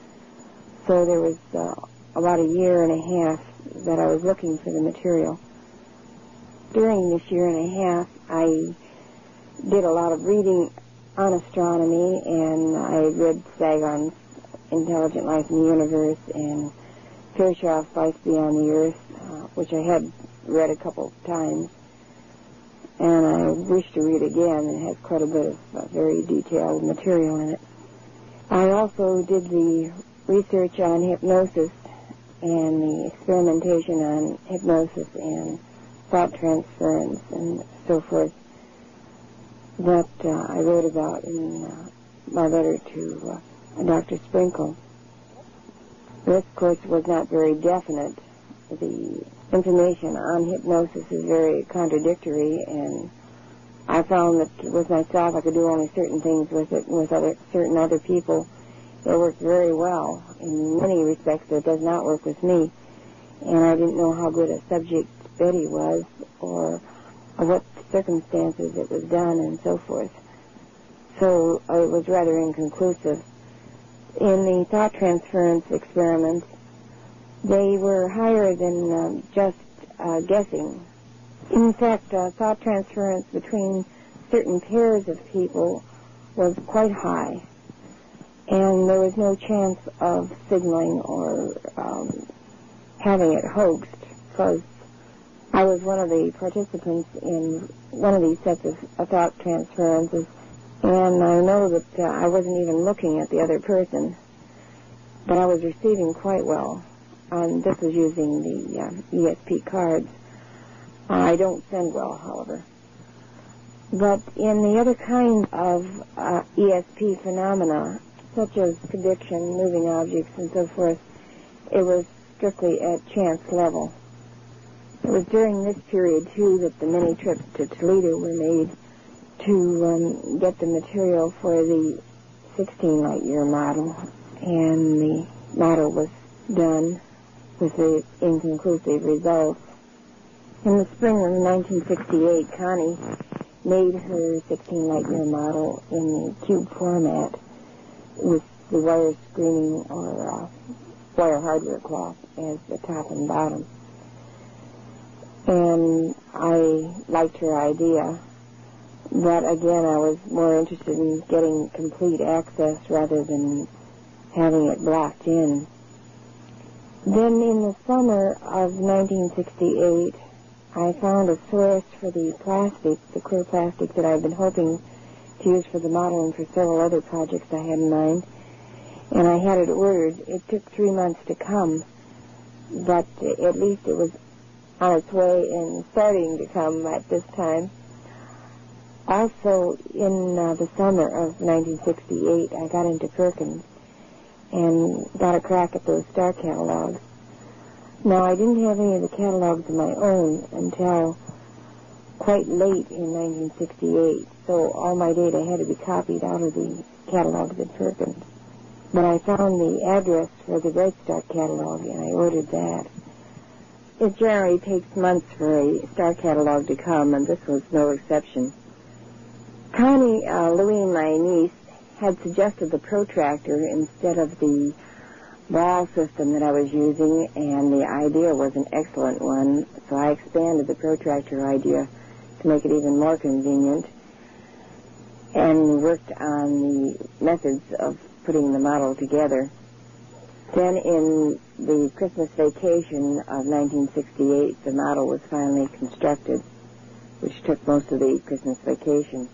So there was uh, about a year and a half that I was looking for the material. During this year and a half, I did a lot of reading on astronomy, and I read Sagan's Intelligent Life in the Universe and Kirchhoff's Life Beyond the Earth, uh, which I had read a couple of times, and I wish to read again. It has quite a bit of uh, very detailed material in it. I also did the research on hypnosis and the experimentation on hypnosis and thought transference and so forth that uh, I wrote about in uh, my letter to uh, Doctor Sprinkle. This, of course, was not very definite. The information on hypnosis is very contradictory, and I found that with myself I could do only certain things with it, and with other certain other people it worked very well. In many respects it does not work with me, and I didn't know how good a subject Betty was, or what circumstances it was done, and so forth. So uh, it was rather inconclusive. In the thought transference experiments, they were higher than um, just uh, guessing. In fact, uh, thought transference between certain pairs of people was quite high, and there was no chance of signaling or um, having it hoaxed, because I was one of the participants in one of these sets of, of thought transferences, and I know that uh, I wasn't even looking at the other person, but I was receiving quite well. And this was using the uh, E S P cards. I don't send well, however. But in the other kind of uh, E S P phenomena, such as prediction, moving objects, and so forth, it was strictly at chance level. It was during this period, too, that the many trips to Toledo were made to um, get the material for the sixteen light year model, and the model was done with the inconclusive results. In the spring of nineteen sixty-eight, Connie made her sixteen light year model in the cube format with the wire screening or uh, wire hardware cloth as the top and bottom. And I liked her idea, but again I was more interested in getting complete access rather than having it blocked in. Then in the summer of nineteen sixty-eight, I found a source for the plastic, the clear plastic that I've been hoping to use for the model and for several other projects I had in mind, and I had it ordered. It took three months to come, but at least it was on its way and starting to come at this time. Also, in uh, the summer of nineteen sixty-eight, I got into Perkins, and got a crack at those star catalogs. Now, I didn't have any of the catalogs of my own until quite late in nineteen sixty-eight, so all my data had to be copied out of the catalogs at Perkins. But I found the address for the Bright Star catalog, and I ordered that. It generally takes months for a star catalog to come, and this was no exception. Connie uh, Louie, my niece, had suggested the protractor instead of the ball system that I was using, and the idea was an excellent one, so I expanded the protractor idea to make it even more convenient and worked on the methods of putting the model together. Then in the Christmas vacation of nineteen sixty-eight, the model was finally constructed, which took most of the Christmas vacation.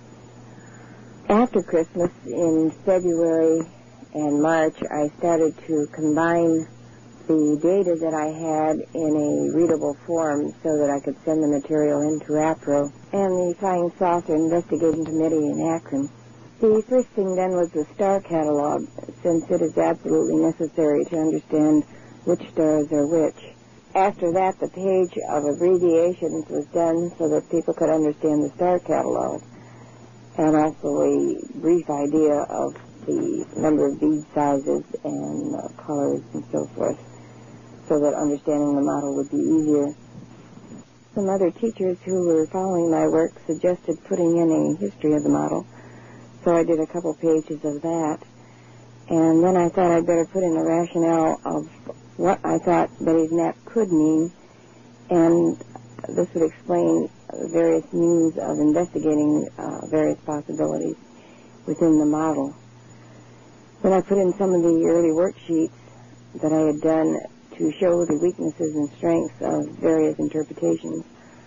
After Christmas, in February and March, I started to combine the data that I had in a readable form so that I could send the material into APRO and the Flying Saucer Investigation Committee in Akron. The first thing then was the star catalog, since it is absolutely necessary to understand which stars are which. After that, the page of abbreviations was done so that people could understand the star catalog, and also a brief idea of the number of bead sizes and uh, colors and so forth, so that understanding the model would be easier. Some other teachers who were following my work suggested putting in a history of the model, so I did a couple pages of that. And then I thought I'd better put in a rationale of what I thought Betty's map could mean, and this would explain various means of investigating uh, various possibilities within the model. Then I put in some of the early worksheets that I had done to show the weaknesses and strengths of various interpretations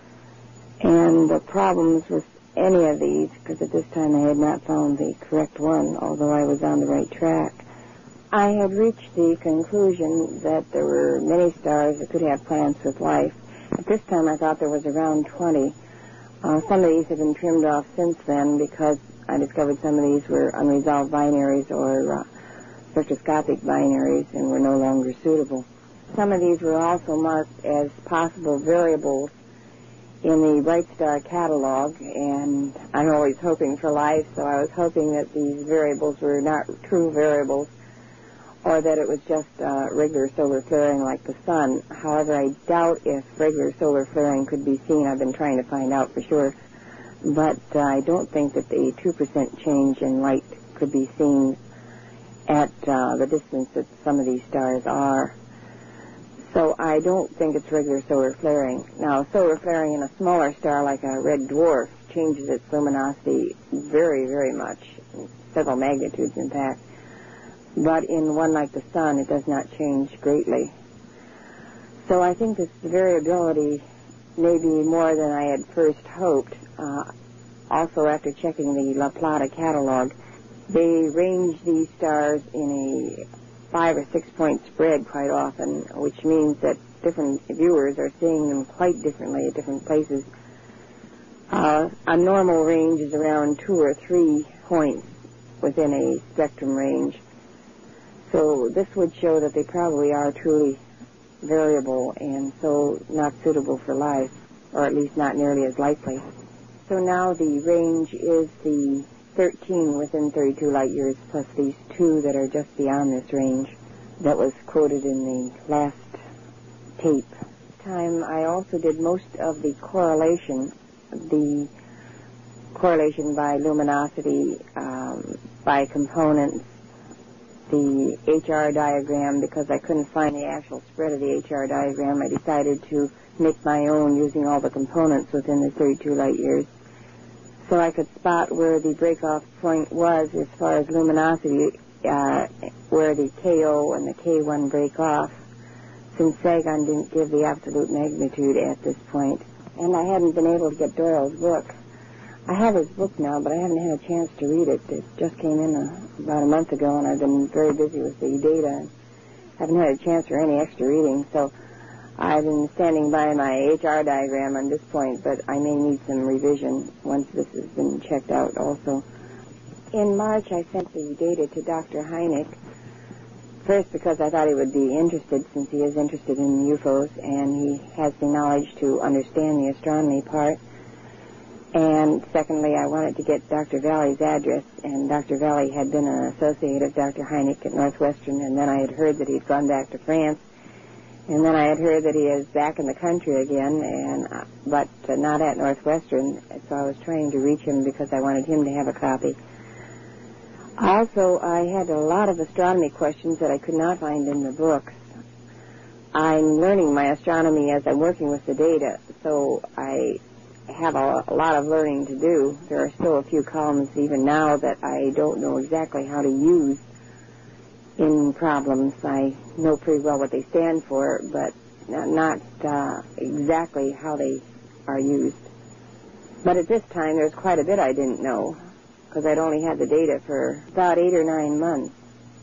and the problems with any of these, because at this time I had not found the correct one, although I was on the right track. I had reached the conclusion that there were many stars that could have planets with life. At this time I thought there was around twenty. Uh, some of these have been trimmed off since then because I discovered some of these were unresolved binaries or uh, spectroscopic binaries and were no longer suitable. Some of these were also marked as possible variables in the Bright Star catalog, and I'm always hoping for life, so I was hoping that these variables were not true variables or that it was just uh, regular solar flaring like the sun. However, I doubt if regular solar flaring could be seen. I've been trying to find out for sure. But uh, I don't think that the two percent change in light could be seen at uh, the distance that some of these stars are. So I don't think it's regular solar flaring. Now, solar flaring in a smaller star like a red dwarf changes its luminosity very, very much, several magnitudes in fact. But in one like the sun, it does not change greatly. So I think this variability may be more than I had first hoped. Uh, also, after checking the La Plata catalog, they range these stars in a five or six point spread quite often, which means that different viewers are seeing them quite differently at different places. Uh, a normal range is around two or three points within a spectrum range. So this would show that they probably are truly variable and so not suitable for life, or at least not nearly as likely. So now the range is the thirteen within thirty-two light years plus these two that are just beyond this range that was quoted in the last tape. This time I also did most of the correlation, the correlation by luminosity, um, by components, the H R diagram. Because I couldn't find the actual spread of the H R diagram, I decided to make my own using all the components within the thirty-two light years, so I could spot where the break-off point was as far as luminosity, uh, where the K O and the K one break off, since Sagan didn't give the absolute magnitude at this point. And I hadn't been able to get Doyle's book. I have his book now, but I haven't had a chance to read it. It just came in a, about a month ago, and I've been very busy with the data and haven't had a chance for any extra reading, so I've been standing by my H R diagram on this point, but I may need some revision once this has been checked out also. In March, I sent the data to Doctor Hynek First, because I thought he would be interested, since he is interested in U F Os, and he has the knowledge to understand the astronomy part. And secondly, I wanted to get Doctor Valley's address, and Doctor Valley had been an associate of Doctor Hynek at Northwestern, and then I had heard that he'd gone back to France, and then I had heard that he is back in the country again, and uh, but uh, not at Northwestern, so I was trying to reach him because I wanted him to have a copy. Also, I had a lot of astronomy questions that I could not find in the books. I'm learning my astronomy as I'm working with the data, so I have a, a lot of learning to do. There are still a few columns even now that I don't know exactly how to use in problems. I know pretty well what they stand for, but not uh, exactly how they are used. But at this time, there's quite a bit I didn't know, because I'd only had the data for about eight or nine months.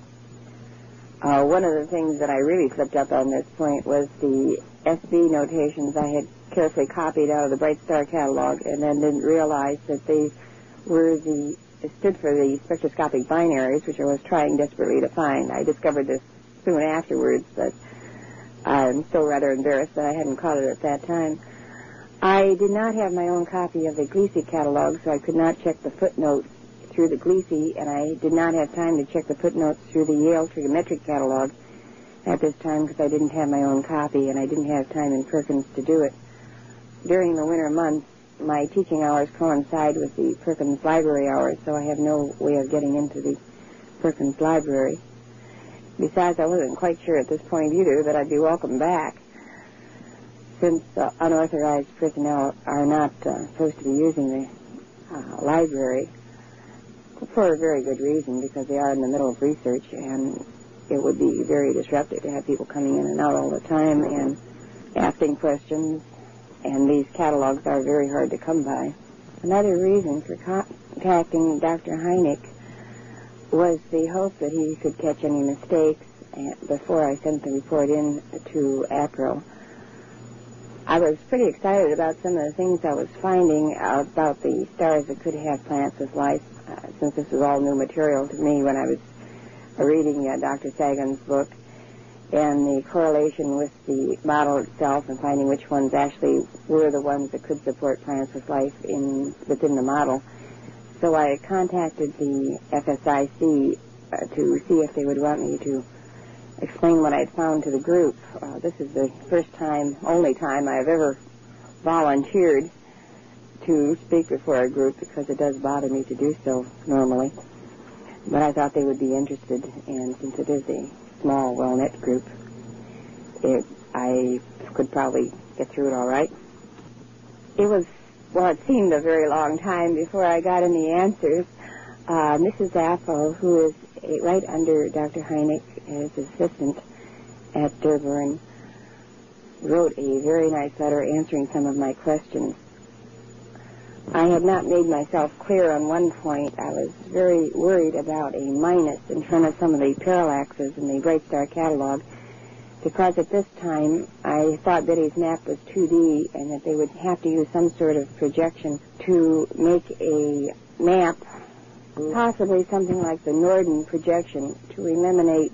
Uh, one of the things that I really slipped up on this point was the S B notations I had carefully copied out of the Bright Star catalog, and then didn't realize that they were the, stood for the spectroscopic binaries, which I was trying desperately to find. I discovered this soon afterwards, but I'm still rather embarrassed that I hadn't caught it at that time. I did not have my own copy of the Gliese catalog, so I could not check the footnotes through the Gliese, and I did not have time to check the footnotes through the Yale trigonometric catalog at this time because I didn't have my own copy, and I didn't have time in Perkins to do it. During the winter months, my teaching hours coincide with the Perkins library hours, so I have no way of getting into the Perkins library. Besides, I wasn't quite sure at this point either that I'd be welcome back, since uh, unauthorized personnel are not uh, supposed to be using the uh, library, for a very good reason, because they are in the middle of research, and it would be very disruptive to have people coming in and out all the time and asking questions, and these catalogs are very hard to come by. Another reason for contacting Doctor Hynek was the hope that he could catch any mistakes before I sent the report in to APRO. I was pretty excited about some of the things I was finding about the stars that could have planets with life, uh, since this was all new material to me when I was uh, reading uh, Doctor Sagan's book, and the correlation with the model itself and finding which ones actually were the ones that could support planets with life in within the model. So I contacted the F S I C uh, to see if they would want me to explain what I'd found to the group. Uh, this is the first time, only time I've ever volunteered to speak before a group, because it does bother me to do so normally. But I thought they would be interested, and since it is a small, well-knit group, it, I could probably get through it all right. It was, well, it seemed a very long time before I got any answers. Uh, Missus Apple, who is a, right under Doctor Hynek as assistant at Dearborn, wrote a very nice letter answering some of my questions. I had not made myself clear on one point. I was very worried about a minus in front of some of the parallaxes in the Bright Star catalog, because at this time I thought Betty's map was two D and that they would have to use some sort of projection to make a map, possibly something like the Norden projection, to eliminate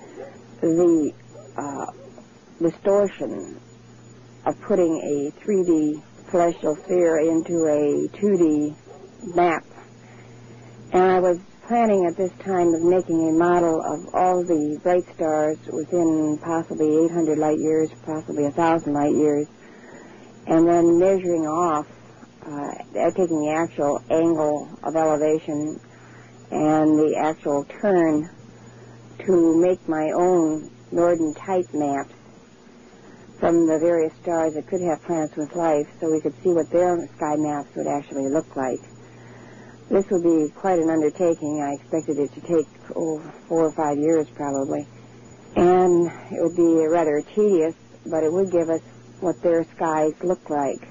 the uh, distortion of putting a three D celestial sphere into a two D map. And I was planning at this time of making a model of all the bright stars within possibly eight hundred light years, possibly one thousand light years, and then measuring off, uh, taking the actual angle of elevation and the actual turn to make my own Norden type maps from the various stars that could have planets with life, so we could see what their sky maps would actually look like. This would be quite an undertaking. I expected it to take oh, four or five years probably, and it would be rather tedious, but it would give us what their skies look like.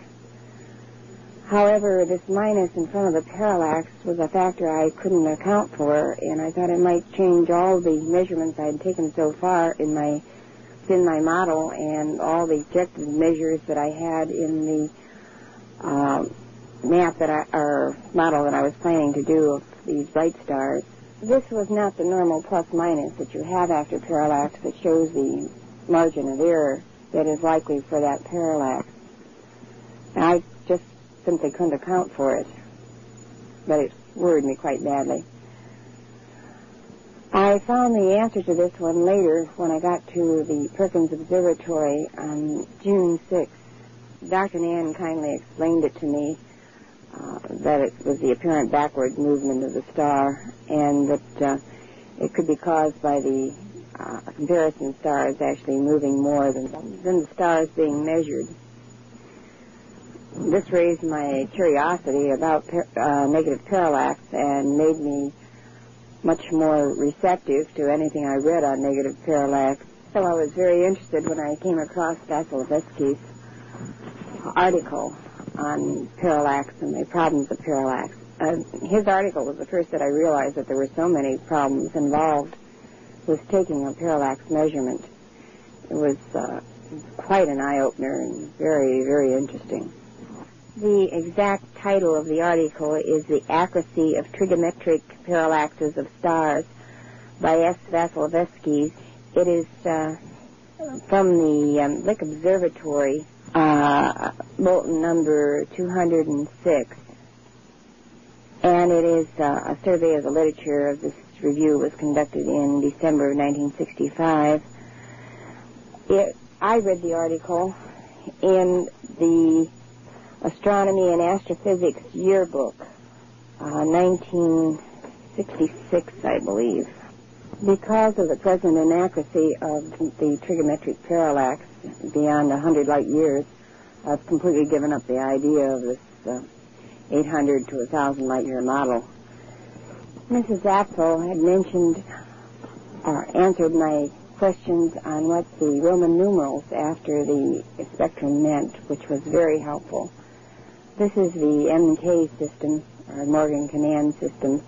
However, this minus in front of the parallax was a factor I couldn't account for, and I thought it might change all the measurements I had taken so far in my in my model and all the objective measures that I had in the uh, map that I, or model that I was planning to do of these bright stars. this was not the normal plus-minus that you have after parallax that shows the margin of error that is likely for that parallax. And I just simply couldn't account for it, but it worried me quite badly. I found the answer to this one later when I got to the Perkins Observatory on June sixth. Doctor Nan kindly explained it to me, uh, that it was the apparent backward movement of the star, and that uh, it could be caused by the uh, comparison stars actually moving more than, than the stars being measured. This raised my curiosity about par- uh, negative parallax and made me much more receptive to anything I read on negative parallax. So I was very interested when I came across Vasilevsky's article on parallax and the problems of parallax. Uh, his article was the first that I realized that there were so many problems involved with taking a parallax measurement. It was uh, quite an eye-opener and very, very interesting. The exact title of the article is The Accuracy of Trigonometric Parallaxes of Stars by S. Vasilevsky. It is uh, from the um, Lick Observatory, uh, bulletin number two hundred six. And it is uh, a survey of the literature of this review was conducted in December of nineteen sixty-five. It, I read the article in the Astronomy and Astrophysics Yearbook, uh, nineteen sixty-six, I believe. Because of the present inaccuracy of the trigonometric parallax beyond one hundred light years, I've completely given up the idea of this uh, eight hundred to one thousand light year model. Missus Apfel had mentioned or answered my questions on what the Roman numerals after the spectrum meant, which was very helpful. This is the M K system, or Morgan-Canaan system,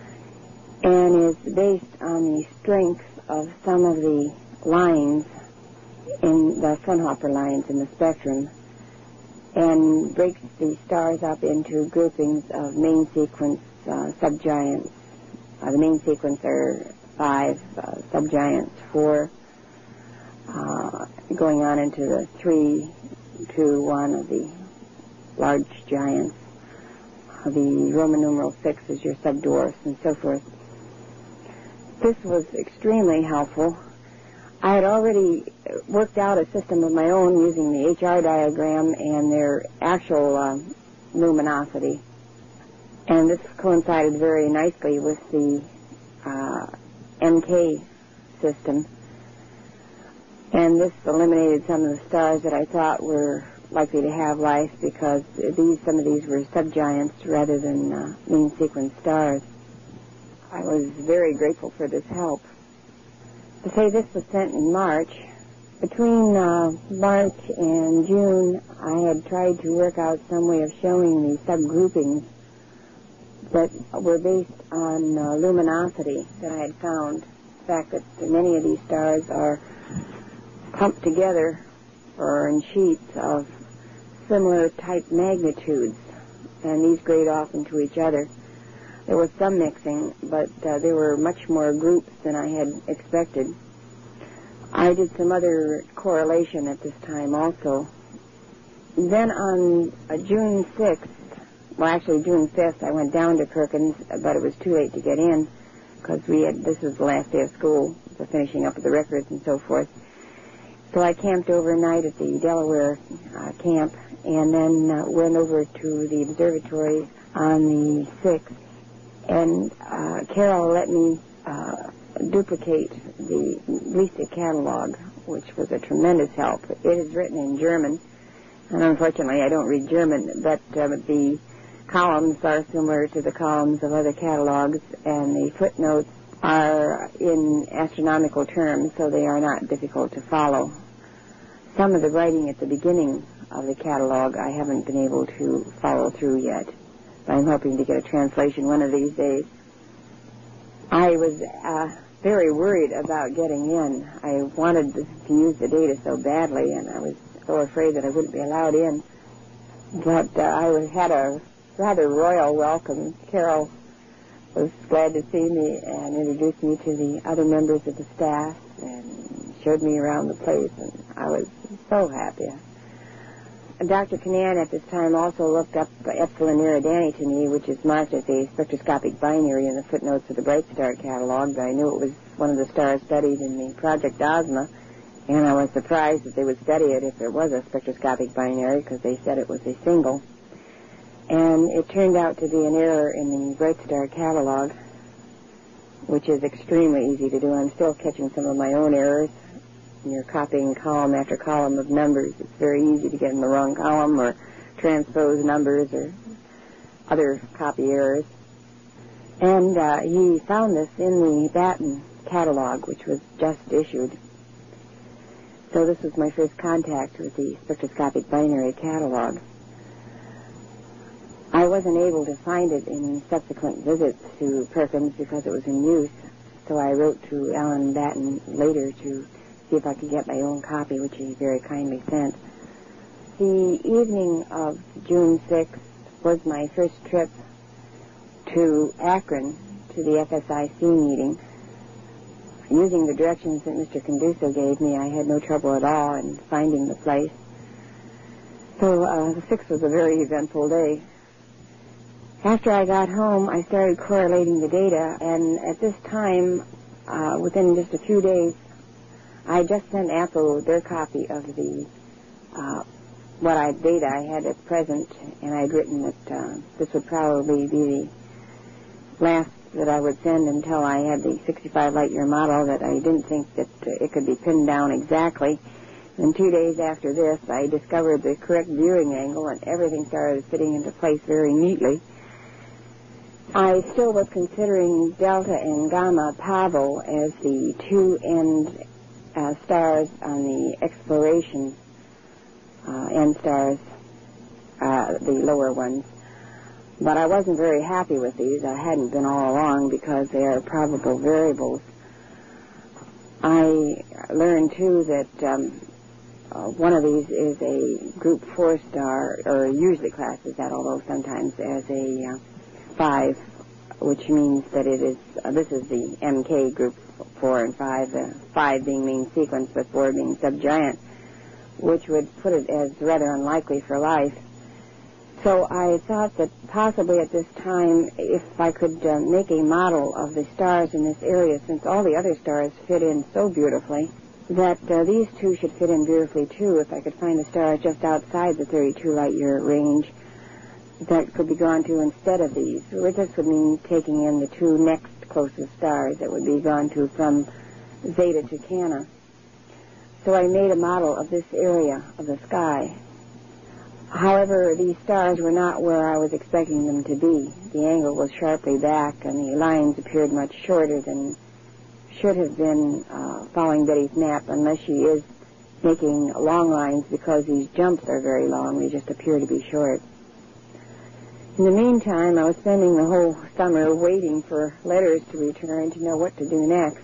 and is based on the strength of some of the lines in the Fraunhofer lines in the spectrum, and breaks the stars up into groupings of main sequence uh, subgiants. Uh, the main sequence are five, uh, subgiants four, uh, going on into the three, two, one of the large giants. Uh, the Roman numeral six is your subdwarfs, and so forth. This was extremely helpful. I had already worked out a system of my own using the H R diagram and their actual uh, luminosity. And this coincided very nicely with the uh, M K system. And this eliminated some of the stars that I thought were likely to have life, because these some of these were subgiants rather than uh, main sequence stars. I was very grateful for this help. To say this was sent in March, between uh, March and June, I had tried to work out some way of showing the subgroupings that were based on uh, luminosity that I had found. The fact that many of these stars are clumped together or in sheets of similar type magnitudes, and these grade off into each other. There was some mixing, but uh, there were much more groups than I had expected. I did some other correlation at this time also. Then on uh, June sixth, well actually June fifth, I went down to Perkins, but it was too late to get in because we had, this was the last day of school, the finishing up of the records and so forth. So I camped overnight at the Delaware uh, camp, and then uh, went over to the observatory on the sixth. And uh, Carol let me uh, duplicate the Lisa catalog, which was a tremendous help. It is written in German, and unfortunately I don't read German, but uh, the columns are similar to the columns of other catalogs, and the footnotes are in astronomical terms, so they are not difficult to follow. Some of the writing at the beginning of the catalog I haven't been able to follow through yet. I'm hoping to get a translation one of these days. I was uh, very worried about getting in. I wanted to use the data so badly, and I was so afraid that I wouldn't be allowed in. But uh, I had a rather royal welcome. Carol was glad to see me and introduced me to the other members of the staff and showed me around the place, and I was so happy. Doctor Canaan at this time also looked up Epsilon Eridani to me, which is marked as a spectroscopic binary in the footnotes of the Bright Star catalog, but I knew it was one of the stars studied in the Project Ozma, and I was surprised that they would study it if there was a spectroscopic binary, because they said it was a single. And it turned out to be an error in the Bright Star catalog, which is extremely easy to do. I'm still catching some of my own errors. When you're copying column after column of numbers, it's very easy to get in the wrong column or transpose numbers or other copy errors. And uh, he found this in the Batten catalog, which was just issued. So this was my first contact with the spectroscopic binary catalog. I wasn't able to find it in subsequent visits to Perkins because it was in use, so I wrote to Alan Batten later to see if I could get my own copy, which he very kindly sent. The evening of June sixth was my first trip to Akron to the F S I C meeting. Using the directions that Mister Conduso gave me, I had no trouble at all in finding the place. So uh, the sixth was a very eventful day. After I got home, I started correlating the data, and at this time, uh, within just a few days, I just sent APRO their copy of the uh, what I data I had at present, and I'd written that uh, this would probably be the last that I would send until I had the sixty-five light year model, that I didn't think that uh, it could be pinned down exactly. And two days after this, I discovered the correct viewing angle, and everything started fitting into place very neatly. I still was considering Delta and Gamma Pavo as the two end uh, stars on the exploration uh, end stars, uh, the lower ones. But I wasn't very happy with these. I hadn't been all along because they are probable variables. I learned, too, that um, uh, one of these is a group four star, or usually classes that, although sometimes as a uh, five, which means that it is, uh, this is the M K group four and five, uh, five being main sequence, but four being subgiant, which would put it as rather unlikely for life. So I thought that possibly at this time, if I could uh, make a model of the stars in this area, since all the other stars fit in so beautifully, that uh, these two should fit in beautifully too, if I could find the stars just outside the thirty-two light year range that could be gone to instead of these. This would mean taking in the two next closest stars that would be gone to from Zeta to Cana. So I made a model of this area of the sky. However, these stars were not where I was expecting them to be. The angle was sharply back, and the lines appeared much shorter than should have been uh, following Betty's map, unless she is making long lines, because these jumps are very long. They just appear to be short. In the meantime, I was spending the whole summer waiting for letters to return to know what to do next.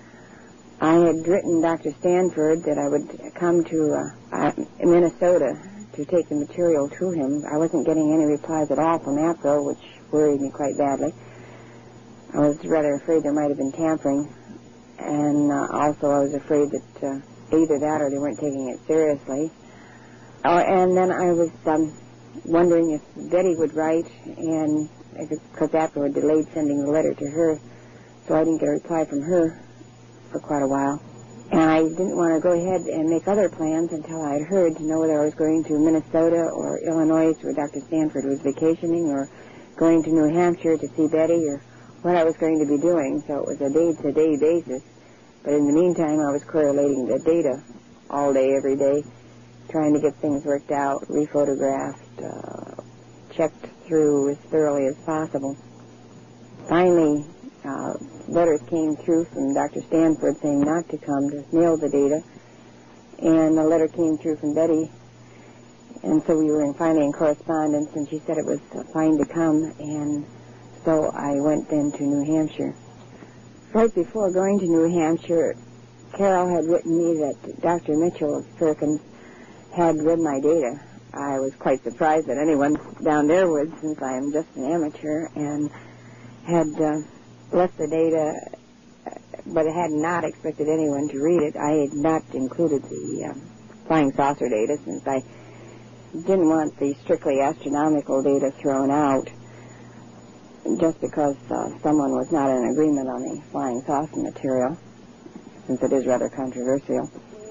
I had written Doctor Stanford that I would come to uh, uh, Minnesota to take the material to him. I wasn't getting any replies at all from APRO, which worried me quite badly. I was rather afraid there might have been tampering, and uh, also I was afraid that uh, either that or they weren't taking it seriously. Uh, and then I was um, wondering if Betty would write, and because APRO had delayed sending the letter to her, so I didn't get a reply from her for quite a while. And I didn't want to go ahead and make other plans until I had heard to know whether I was going to Minnesota or Illinois, where Doctor Stanford was vacationing, or going to New Hampshire to see Betty, or what I was going to be doing. So it was a day-to-day basis. But in the meantime, I was correlating the data all day, every day, trying to get things worked out, rephotographed, uh, checked through as thoroughly as possible. Finally, uh, letters came through from Doctor Stanford saying not to come to mail the data, and a letter came through from Betty, and so we were in, finally in correspondence, and she said it was fine to come, and so I went then to New Hampshire. Right before going to New Hampshire, Carol had written me that Doctor Mitchell of Perkins had read my data. I was quite surprised that anyone down there would, since I am just an amateur, and had uh, left the data, but had not expected anyone to read it. I had not included the uh, flying saucer data since I didn't want the strictly astronomical data thrown out just because uh, someone was not in agreement on the flying saucer material, since it is rather controversial.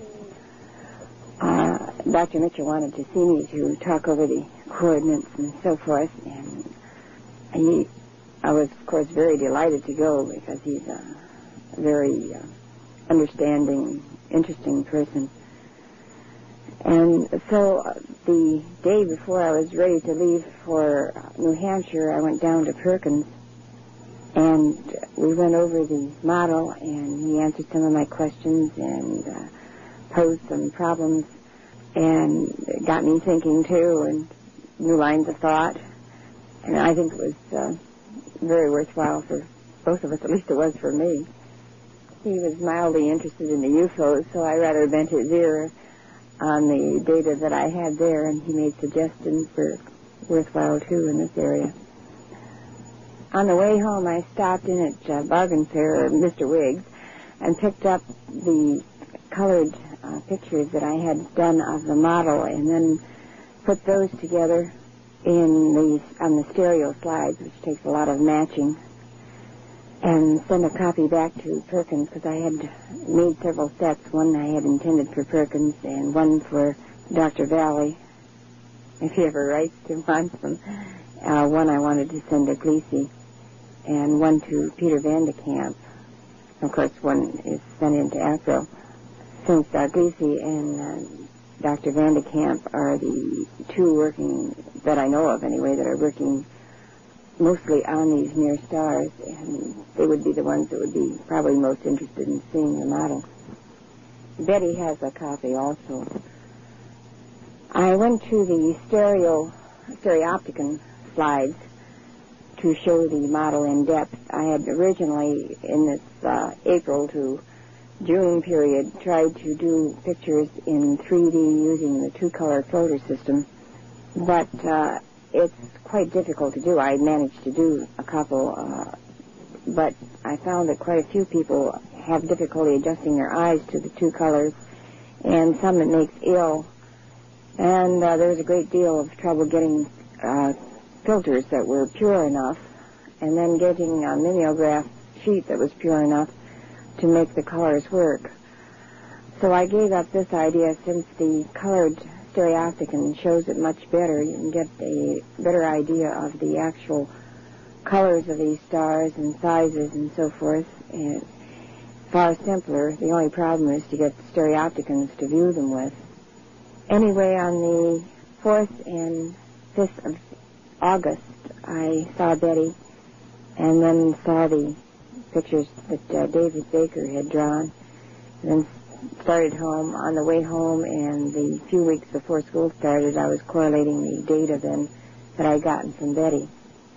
Uh, Doctor Mitchell wanted to see me to talk over the coordinates and so forth, and he, I was, of course, very delighted to go because he's a very uh, understanding, interesting person. And so uh, the day before I was ready to leave for New Hampshire, I went down to Perkins, and we went over the model, and he answered some of my questions and uh, posed some problems, and it got me thinking, too, and new lines of thought. And I think it was uh, very worthwhile for both of us, at least it was for me. He was mildly interested in the U F Os, so I rather bent his ear on the data that I had there, and he made suggestions for worthwhile, too, in this area. On the way home, I stopped in at uh, Bargain Fair, Mister Wiggs, and picked up the colored uh, pictures that I had done of the model, and then put those together in the, on the stereo slides, which takes a lot of matching, and sent a copy back to Perkins, because I had made several sets. One I had intended for Perkins, and one for Doctor Valley, if he ever writes to want them. Uh, one I wanted to send to Gleacy, and one to Peter Van de Kamp. Of course, one is sent in to APRO. Since uh, Gleacy and uh, Doctor Van de Kamp are the two working, that I know of anyway, that are working mostly on these near stars, and they would be the ones that would be probably most interested in seeing the model. Betty has a copy also. I went to the stereo, stereopticon slides to show the model in depth. I had originally, in this uh, April to June period, tried to do pictures in three D using the two-color photo system, but uh, it's quite difficult to do. I managed to do a couple, uh, but I found that quite a few people have difficulty adjusting their eyes to the two colors, and some it makes ill. And uh, there was a great deal of trouble getting uh, filters that were pure enough, and then getting a mimeograph sheet that was pure enough to make the colors work. So I gave up this idea since the colored stereopticon shows it much better. You can get a better idea of the actual colors of these stars and sizes and so forth. And it's far simpler. The only problem is to get the stereopticons to view them with. Anyway, on the fourth and fifth of August, I saw Betty and then saw the pictures that uh, David Baker had drawn, and then started home. On the way home and the few weeks before school started, I was correlating the data then that I'd gotten from Betty.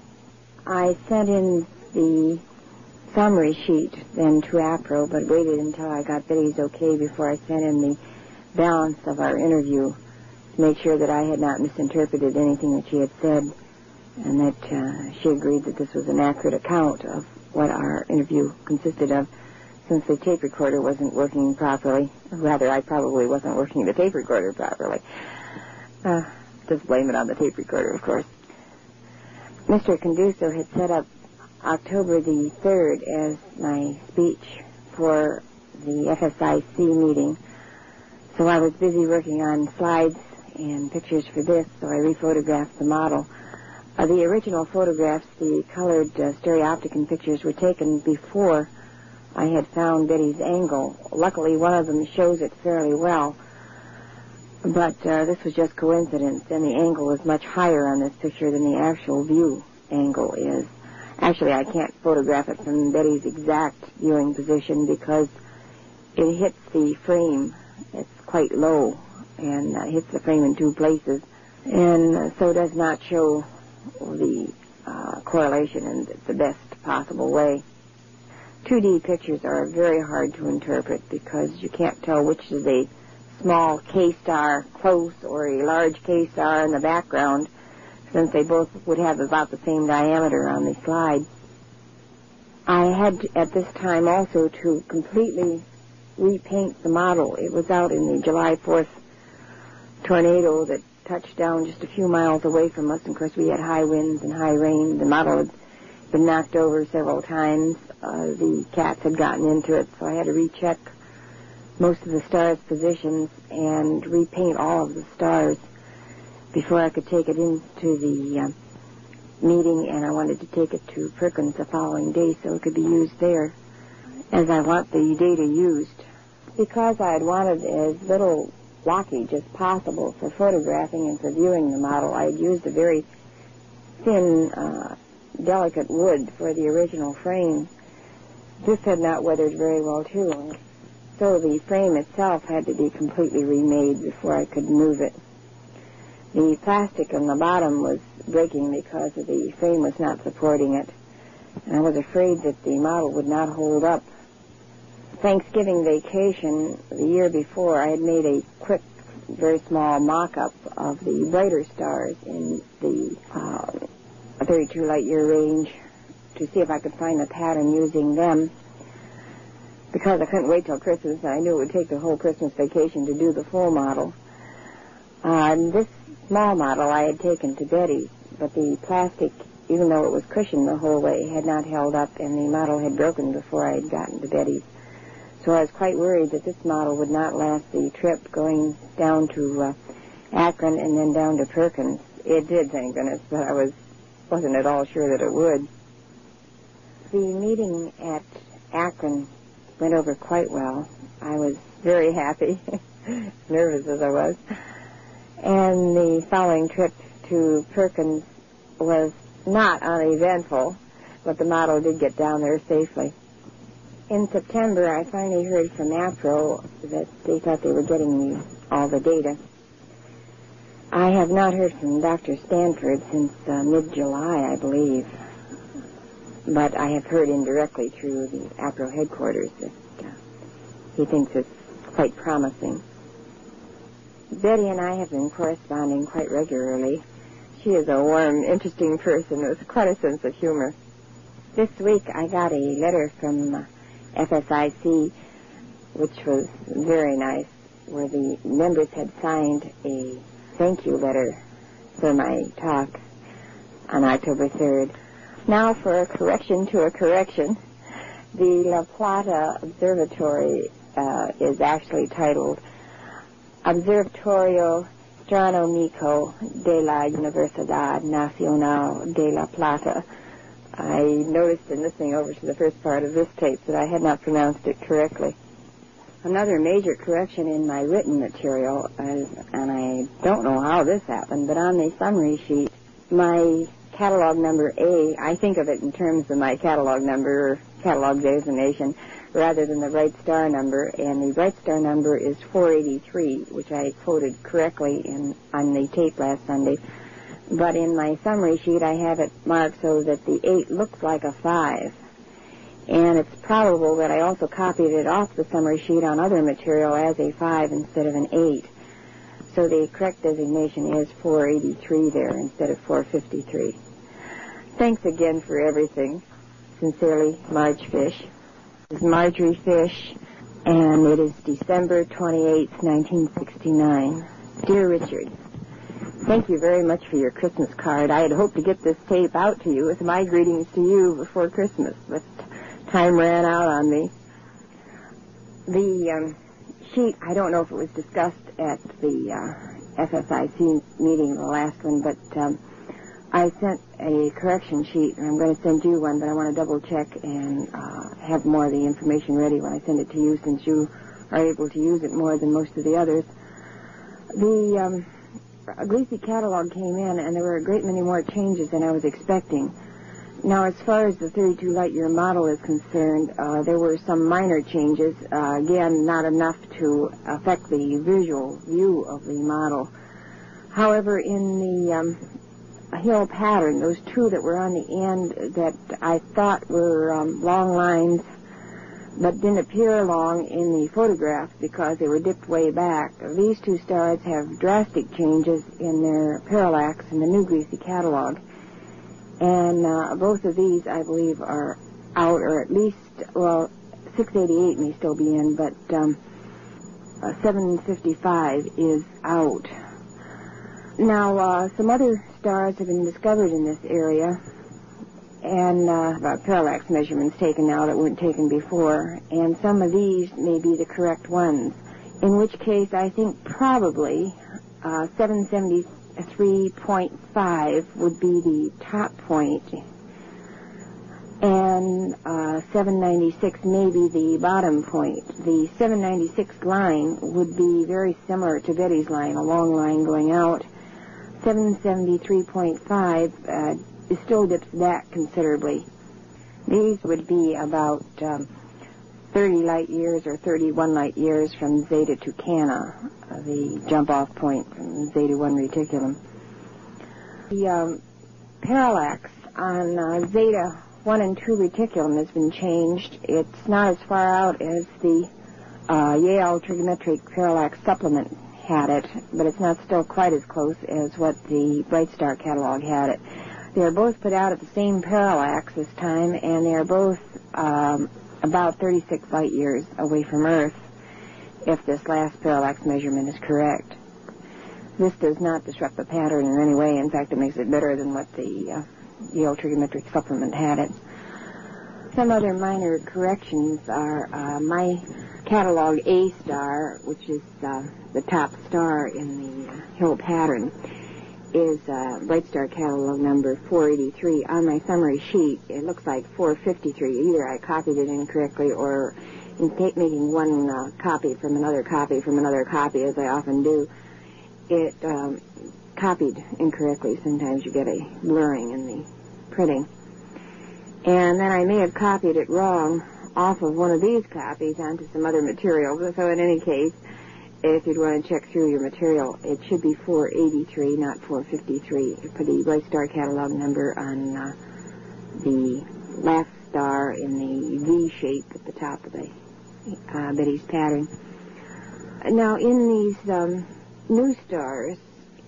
I sent in the summary sheet then to APRO, but waited until I got Betty's okay before I sent in the balance of our interview to make sure that I had not misinterpreted anything that she had said, and that uh, she agreed that this was an accurate account of what our interview consisted of, since the tape recorder wasn't working properly. Or rather, I probably wasn't working the tape recorder properly. Uh, just blame it on the tape recorder, of course. Mister Conduso had set up October the third as my speech for the F S I C meeting, so I was busy working on slides and pictures for this, so I rephotographed the model. Uh, the original photographs, the colored uh, stereopticon pictures, were taken before I had found Betty's angle. Luckily, one of them shows it fairly well, but uh, this was just coincidence, and the angle is much higher on this picture than the actual view angle is. Actually, I can't photograph it from Betty's exact viewing position because it hits the frame. It's quite low and uh, hits the frame in two places, and uh, so does not show the uh, correlation in the best possible way. two D pictures are very hard to interpret because you can't tell which is a small K-star close or a large K-star in the background, since they both would have about the same diameter on the slide. I had to, at this time also to completely repaint the model. It was out in the July fourth tornado that touched down just a few miles away from us. And of course, we had high winds and high rain. The model had been knocked over several times. Uh, the cats had gotten into it, so I had to recheck most of the stars' positions and repaint all of the stars before I could take it into the uh, meeting, and I wanted to take it to Perkins the following day so it could be used there as I want the data used. Because I had wanted as little blockage as possible for photographing and for viewing the model, I had used a very thin, uh, delicate wood for the original frame. This had not weathered very well, too, and so the frame itself had to be completely remade before I could move it. The plastic on the bottom was breaking because the frame was not supporting it, and I was afraid that the model would not hold up. Thanksgiving vacation the year before, I had made a quick, very small mock-up of the brighter stars in the uh, thirty-two light-year range to see if I could find a pattern using them. Because I couldn't wait till Christmas, and I knew it would take the whole Christmas vacation to do the full model. Uh, this small model I had taken to Betty's, but the plastic, even though it was cushioned the whole way, had not held up, and the model had broken before I had gotten to Betty's. So I was quite worried that this model would not last the trip going down to uh, Akron and then down to Perkins. It did, thank goodness, but I was, wasn't at all sure that it would. The meeting at Akron went over quite well. I was very happy, nervous as I was. And the following trip to Perkins was not uneventful, but the model did get down there safely. In September, I finally heard from APRO that they thought they were getting me all the data. I have not heard from Doctor Stanford since uh, mid-July, I believe, but I have heard indirectly through the APRO headquarters that uh, he thinks it's quite promising. Betty and I have been corresponding quite regularly. She is a warm, interesting person with quite a sense of humor. This week I got a letter from uh, F S I C, which was very nice, where the members had signed a thank you letter for my talk on October third. Now for a correction to a correction. The La Plata Observatory uh, is actually titled Observatorio Astronomico de la Universidad Nacional de La Plata. I noticed in listening over to the first part of this tape that I had not pronounced it correctly. Another major correction in my written material, is, and I don't know how this happened, but on the summary sheet, my catalog number A, I think of it in terms of my catalog number, or catalog designation, rather than the Bright Star number, and the Bright Star number is four eighty-three, which I quoted correctly in on the tape last Sunday. But in my summary sheet, I have it marked so that the eight looks like a five. And it's probable that I also copied it off the summary sheet on other material as a five instead of an eight. So the correct designation is four eighty-three there instead of four fifty-three. Thanks again for everything. Sincerely, Marge Fish. This is Marjorie Fish, and it is December twenty-eighth, nineteen sixty-nine. Dear Richard, thank you very much for your Christmas card. I had hoped to get this tape out to you with my greetings to you before Christmas, but time ran out on me. The um, sheet, I don't know if it was discussed at the uh, F S I C meeting, the last one, but um, I sent a correction sheet, and I'm going to send you one, but I want to double-check and uh, have more of the information ready when I send it to you, since you are able to use it more than most of the others. The um, Gliese catalog came in, and there were a great many more changes than I was expecting. Now, as far as the thirty-two light-year model is concerned, uh, there were some minor changes. Uh, again, not enough to affect the visual view of the model. However, in the um, hill pattern, those two that were on the end that I thought were um, long lines but didn't appear long in the photograph because they were dipped way back, these two stars have drastic changes in their parallax in the new Gliese catalog. And uh, both of these, I believe, are out, or at least, well, six eighty-eight may still be in, but um, uh, seven fifty-five is out. Now, uh, some other stars have been discovered in this area, and uh, parallax measurements taken now that weren't taken before, and some of these may be the correct ones, in which case I think probably uh, seven seventy-three point five would be the top point, and uh, seven ninety-six may be the bottom point. The seven ninety-six line would be very similar to Betty's line, a long line going out. seven seventy-three point five uh, still dips back considerably. These would be about um, thirty light years or thirty-one light years from Zeta Tucana, uh, the jump-off point from Zeta one Reticulum. The um, parallax on uh, Zeta one and two Reticulum has been changed. It's not as far out as the uh, Yale Trigonometric Parallax Supplement had it, but it's not still quite as close as what the Bright Star catalog had it. They are both put out at the same parallax this time, and they are both um, about thirty-six light years away from Earth, if this last parallax measurement is correct. This does not disrupt the pattern in any way. In fact, it makes it better than what the uh, Yale Trigonometric Supplement had it. Some other minor corrections are uh, my catalog A star, which is uh, the top star in the uh, Hill pattern, is uh, Bright Star catalog number four eighty-three. On my summary sheet, it looks like four fifty-three. Either I copied it incorrectly, or in making one uh, copy from another copy from another copy, as I often do, it um, copied incorrectly. Sometimes you get a blurring in the printing. And then I may have copied it wrong off of one of these copies onto some other material. So in any case, if you'd want to check through your material, it should be four eighty-three, not four fifty-three, for the Bright Star catalog number on uh, the last star in the V shape at the top of the uh, Betty's pattern. Now, in these um, new stars,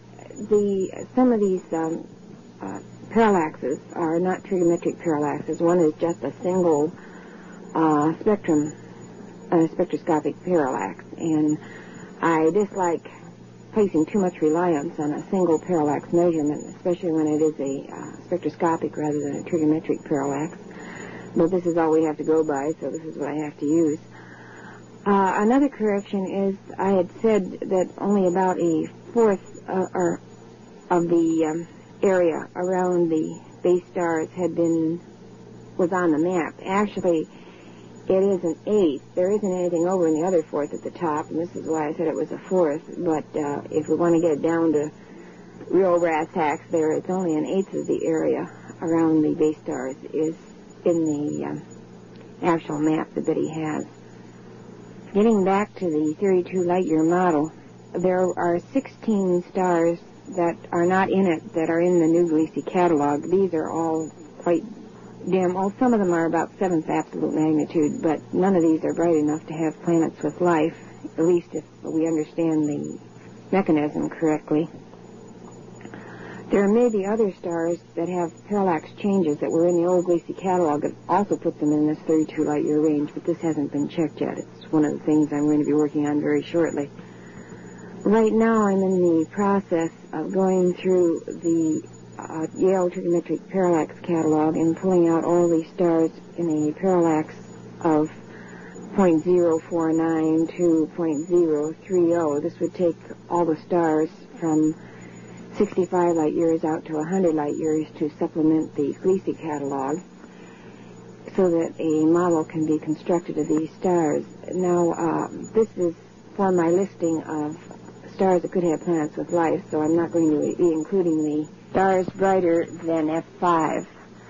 the some of these um, uh, parallaxes are not trigonometric parallaxes. One is just a single uh, spectrum, uh, spectroscopic parallax, and I dislike placing too much reliance on a single parallax measurement, especially when it is a uh, spectroscopic rather than a trigonometric parallax. But this is all we have to go by, so this is what I have to use. Uh, another correction is I had said that only about a fourth uh, or of the um, area around the base stars had been was on the map. Actually, it is an eighth. There isn't anything over in the other fourth at the top, and this is why I said it was a fourth. But uh, if we want to get down to real brass tacks there, it's only an eighth of the area around the base stars is in the um, actual map that Betty has. Getting back to the thirty-two light-year model, there are sixteen stars that are not in it that are in the New Gliese catalog. These are all quite dim. Well, some of them are about seventh absolute magnitude, but none of these are bright enough to have planets with life, at least if we understand the mechanism correctly. There may be other stars that have parallax changes that were in the old Gliese catalog that also put them in this thirty-two light-year range, but this hasn't been checked yet. It's one of the things I'm going to be working on very shortly. Right now I'm in the process of going through the uh, Yale Trigonometric Parallax catalog and pulling out all these stars in a parallax of zero point zero four nine to zero point zero three zero. This would take all the stars from sixty-five light years out to one hundred light years to supplement the Gliese catalog so that a model can be constructed of these stars. Now, uh, this is for my listing of stars that could have planets with life, so I'm not going to be including the stars brighter than F five.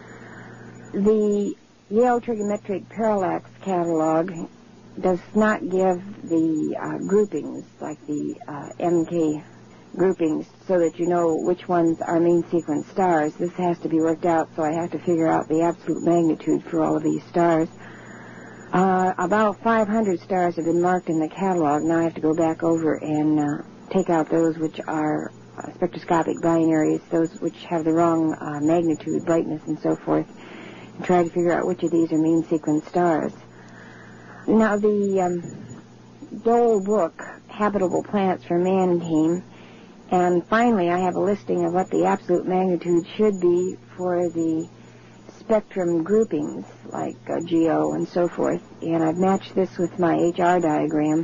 The Yale Trigonometric Parallax catalog does not give the uh, groupings, like the uh, M K groupings, so that you know which ones are main sequence stars. This has to be worked out, so I have to figure out the absolute magnitude for all of these stars. Uh, about five hundred stars have been marked in the catalog. Now I have to go back over and uh, take out those which are uh, spectroscopic binaries, those which have the wrong uh, magnitude, brightness, and so forth, try to figure out which of these are main sequence stars. Now, the um, Dole book, Habitable Planets for Man, came, and finally I have a listing of what the absolute magnitude should be for the spectrum groupings, like uh, G O and so forth, and I've matched this with my H R diagram.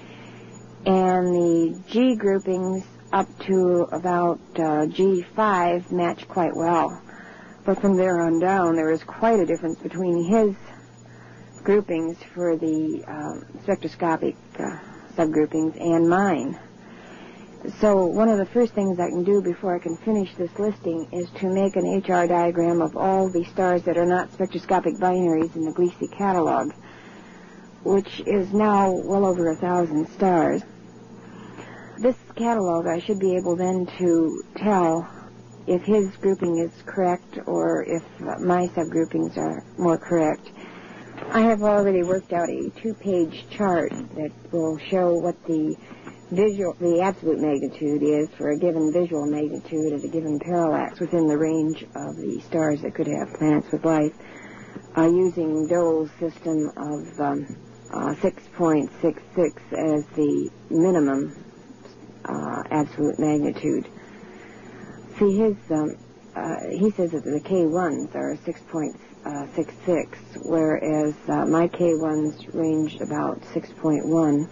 And the G groupings up to about uh, G five match quite well. But from there on down, there is quite a difference between his groupings for the uh, spectroscopic uh, subgroupings and mine. So one of the first things I can do before I can finish this listing is to make an H R diagram of all the stars that are not spectroscopic binaries in the Gliese catalog, which is now well over a thousand stars. This catalog, I should be able then to tell if his grouping is correct or if my subgroupings are more correct. I have already worked out a two-page chart that will show what the visual, the absolute magnitude is for a given visual magnitude at a given parallax within the range of the stars that could have planets with life, uh, using Dole's system of um, uh, six point six six as the minimum uh, absolute magnitude. See, his um, uh, he says that the K ones are six point six six, whereas uh, my K ones range about six point one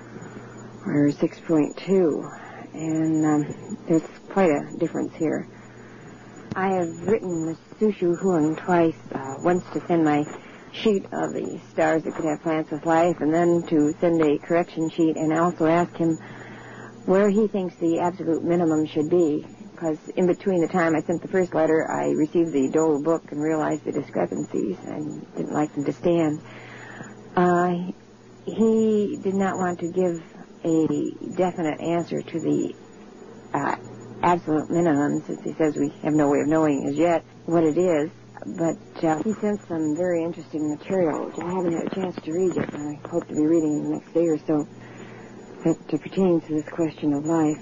or six point two, and um, there's quite a difference here. I have written with Sushu Huang twice, uh, once to send my sheet of the stars that could have planets with life, and then to send a correction sheet, and also ask him where he thinks the absolute minimum should be, because in between the time I sent the first letter, I received the Dole book and realized the discrepancies and didn't like them to stand. Uh, he did not want to give a definite answer to the uh, absolute minimum, since he says we have no way of knowing as yet what it is. But uh, he sent some very interesting material, which I haven't had a chance to read yet, and I hope to be reading in the next day or so, that uh, pertains to this question of life.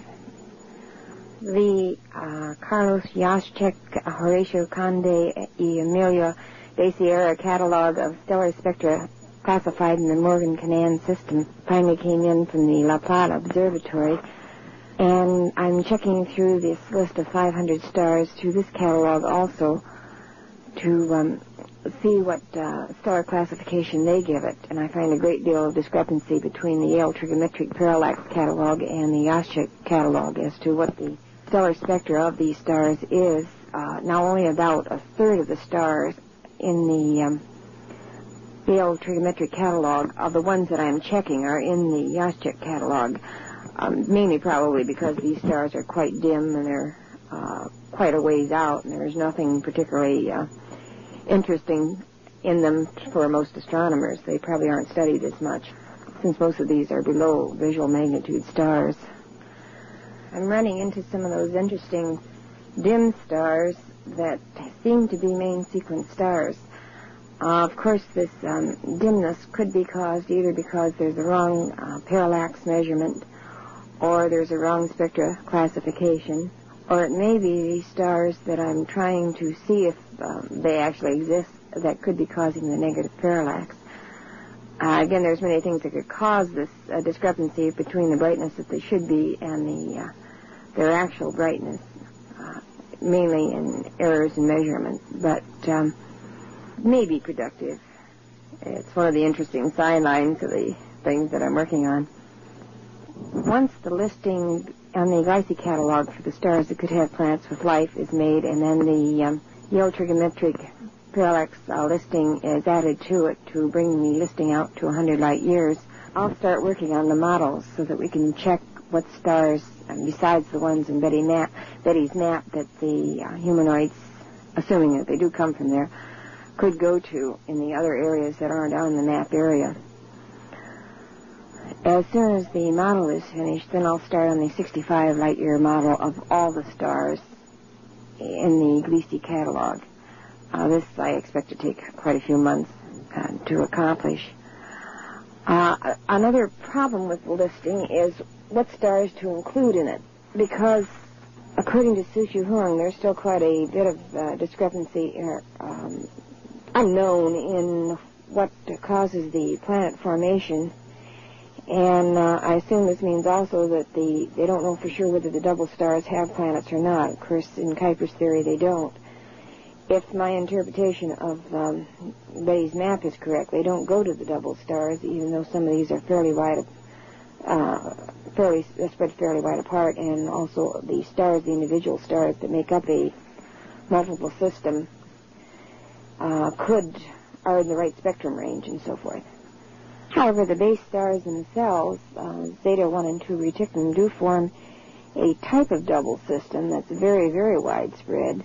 The uh, Carlos Jaschek, Horatio Conde, y Emilio de Sierra catalog of stellar spectra classified in the Morgan-Canaan system finally came in from the La Plata Observatory, and I'm checking through this list of five hundred stars through this catalog also to um, see what uh, stellar classification they give it, and I find a great deal of discrepancy between the Yale Trigonometric Parallax catalog and the Jaschek catalog as to what the stellar spectra of these stars is. Uh, now only about a third of the stars in the um, Yale Trigonometric catalog of the ones that I'm checking are in the Jaschek catalog, um, mainly probably because these stars are quite dim and they're uh, quite a ways out, and there's nothing particularly uh, interesting in them for most astronomers. They probably aren't studied as much, since most of these are below visual magnitude stars. I'm running into some of those interesting dim stars that seem to be main sequence stars. Uh, of course, this um, dimness could be caused either because there's a wrong uh, parallax measurement, or there's a wrong spectra classification, or it may be these stars that I'm trying to see if um, they actually exist that could be causing the negative parallax. Uh, again, there's many things that could cause this uh, discrepancy between the brightness that they should be and the uh, their actual brightness, uh, mainly in errors in measurement, but um, may be productive. It's one of the interesting sidelines of the things that I'm working on. Once the listing on the Gliese catalog for the stars that could have planets with life is made, and then the um, Yale Trigonometric Parallax uh, listing is added to it to bring the listing out to one hundred light years, I'll start working on the models so that we can check what stars, um, besides the ones in Betty map, Betty's map, that the uh, humanoids, assuming that they do come from there, could go to in the other areas that aren't on the map area. As soon as the model is finished, then I'll start on the sixty-five light year model of all the stars in the Gliese catalog. Uh, this I expect to take quite a few months uh, to accomplish. Uh, another problem with the listing is what stars to include in it, because according to Sushu Huang, there's still quite a bit of uh, discrepancy, or, um, unknown in what causes the planet formation. And uh, I assume this means also that the they don't know for sure whether the double stars have planets or not. Of course, in Kuiper's theory, they don't. If my interpretation of um, Betty's map is correct, they don't go to the double stars, even though some of these are fairly wide, uh, fairly spread fairly wide apart, and also the stars, the individual stars that make up a multiple system, uh, could are in the right spectrum range and so forth. However, the base stars themselves, uh, Zeta one and two Reticuli, do form a type of double system that's very, very widespread.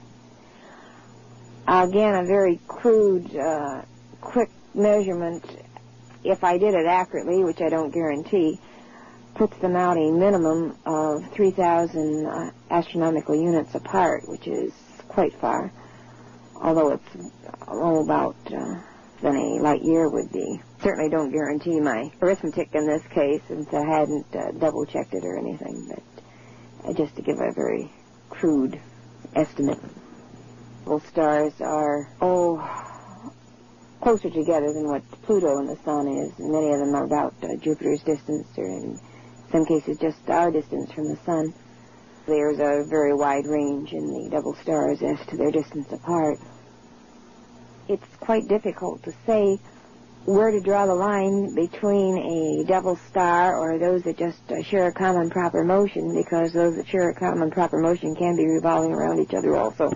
Again, a very crude, uh, quick measurement, if I did it accurately, which I don't guarantee, puts them out a minimum of three thousand uh, astronomical units apart, which is quite far, although it's all about uh, than a light year would be. Certainly don't guarantee my arithmetic in this case, since I hadn't uh, double-checked it or anything, but uh, just to give a very crude estimate. Stars are, oh, closer together than what Pluto and the Sun is. And many of them are about uh, Jupiter's distance, or in some cases just our distance from the Sun. There's a very wide range in the double stars as to their distance apart. It's quite difficult to say where to draw the line between a double star or those that just uh, share a common proper motion, because those that share a common proper motion can be revolving around each other also.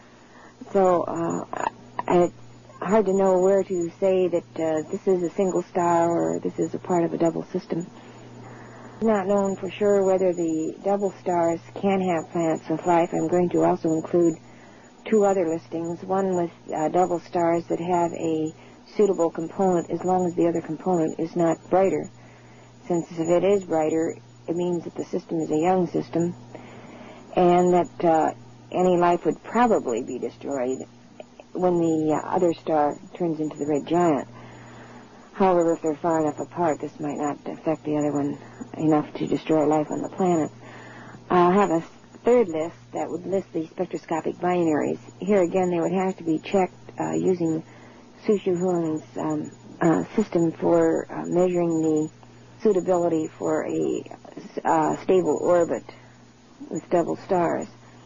So uh, it's hard to know where to say that uh, this is a single star or this is a part of a double system. It's not known for sure whether the double stars can have planets with life. I'm going to also include two other listings, one with uh, double stars that have a suitable component as long as the other component is not brighter. Since if it is brighter, it means that the system is a young system, and that uh, any life would probably be destroyed when the uh, other star turns into the red giant. However, if they're far enough apart, this might not affect the other one enough to destroy life on the planet. I'll have a third list that would list the spectroscopic binaries. Here again, they would have to be checked uh, using Su Zhihuang's um, uh, system for uh, measuring the suitability for a uh, stable orbit with double stars.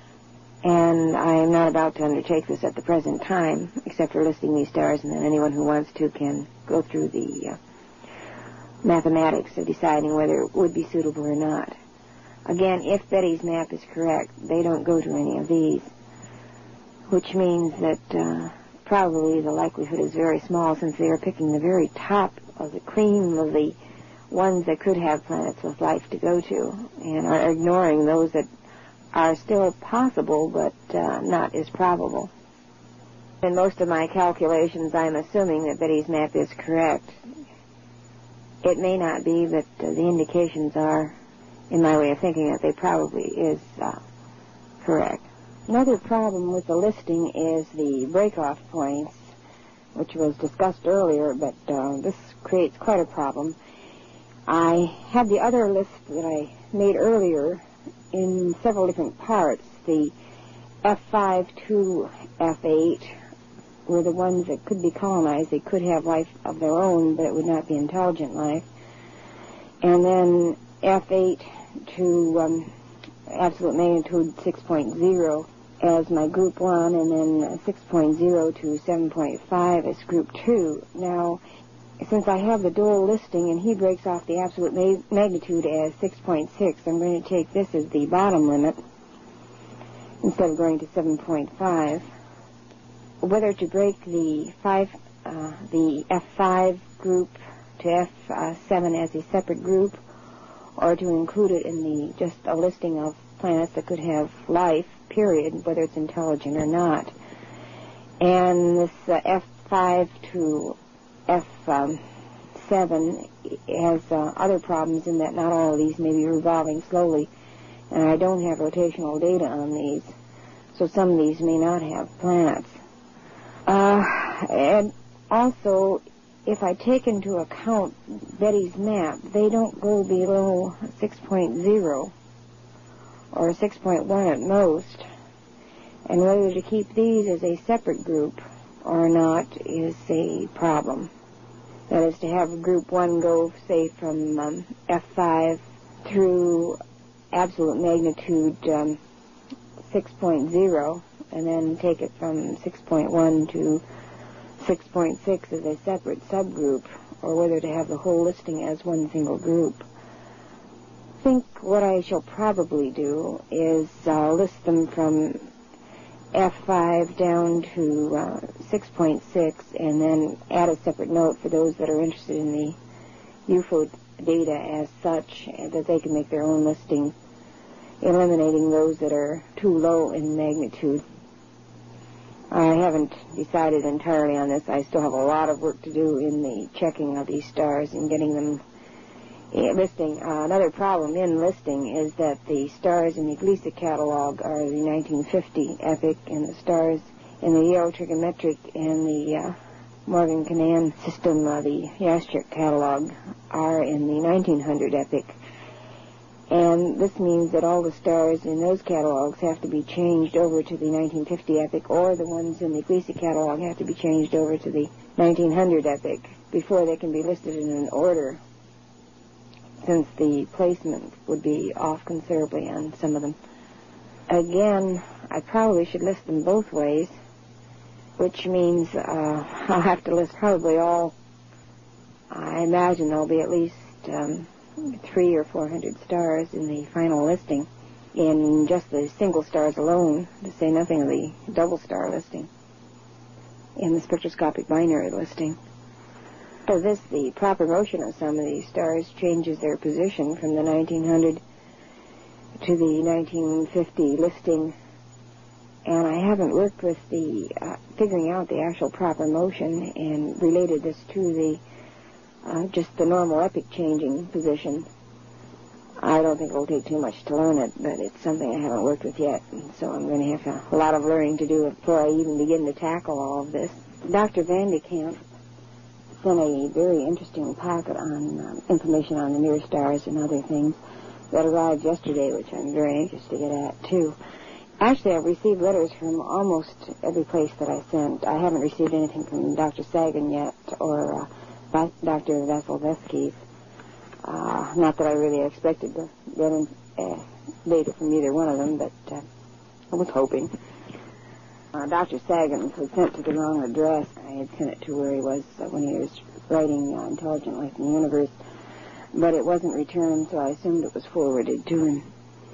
And I am not about to undertake this at the present time, except for listing these stars, and then anyone who wants to can go through the uh, mathematics of deciding whether it would be suitable or not. Again, if Betty's map is correct, they don't go to any of these, which means that uh, probably the likelihood is very small, since they are picking the very top of the cream of the ones that could have planets with life to go to, and are ignoring those that are still possible, but uh, not as probable. In most of my calculations, I'm assuming that Betty's map is correct. It may not be, but uh, the indications are, in my way of thinking, that they probably is uh, correct. Another problem with the listing is the break-off points, which was discussed earlier, but uh, this creates quite a problem. I had the other list that I made earlier in several different parts. The F five to F eight were the ones that could be colonized. They could have life of their own, but it would not be intelligent life. And then F eight to um, absolute magnitude six point zero as my group one, and then six point zero to seven point five as group two. Now, since I have the dual listing and he breaks off the absolute ma magnitude as six point six, I'm going to take this as the bottom limit instead of going to seven point five. Whether to break the five, uh, the F five group to F seven as a separate group, or to include it in the just a listing of planets that could have life, period, whether it's intelligent or not. And this uh, F five to F seven has uh, other problems in that not all of these may be revolving slowly, and I don't have rotational data on these, so some of these may not have planets. Uh, and also, if I take into account Betty's map, they don't go below six point zero or six point one at most, and whether to keep these as a separate group or not is a problem. That is, to have group one go, say, from um, F five through absolute magnitude um, six point zero, and then take it from six point one to six point six as a separate subgroup, or whether to have the whole listing as one single group. I think what I shall probably do is uh, list them from F five down to uh, six point six, and then add a separate note for those that are interested in the U F O data as such, that they can make their own listing, eliminating those that are too low in magnitude. I haven't decided entirely on this. I still have a lot of work to do in the checking of these stars and getting them uh, listing. Uh, another problem in listing is that the stars in the Gliese catalog are the nineteen fifty epoch, and the stars in the geotrigonometric and the uh, Morgan-Canaan system, uh, the Yastrik catalog, are in the nineteen hundred epoch. And this means that all the stars in those catalogs have to be changed over to the nineteen fifty epoch, or the ones in the Gliese catalog have to be changed over to the nineteen hundred epoch before they can be listed in an order, since the placement would be off considerably on some of them. Again, I probably should list them both ways, which means uh, I'll have to list probably all. I imagine there'll be at least um, three or four hundred stars in the final listing, in just the single stars alone, to say nothing of the double star listing, in the spectroscopic binary listing. For this, the proper motion of some of these stars changes their position from the nineteen hundred to the nineteen fifty listing, and I haven't worked with the uh, figuring out the actual proper motion and related this to the uh, just the normal epoch changing position. I don't think it'll take too much to learn it, but it's something I haven't worked with yet, and so I'm going to have a, a lot of learning to do before I even begin to tackle all of this. Doctor Van de Kamp sent a very interesting packet on um, information on the near stars and other things that arrived yesterday, which I'm very anxious to get at, too. Actually, I've received letters from almost every place that I sent. I haven't received anything from Doctor Sagan yet, or uh, Doctor Vasilevsky's. Uh, not that I really expected to get in, uh, data from either one of them, but uh, I was hoping. Uh, Doctor Sagan was sent to the wrong address. I had sent it to where he was uh, when he was writing uh, Intelligent Life in the Universe, but it wasn't returned, so I assumed it was forwarded to him.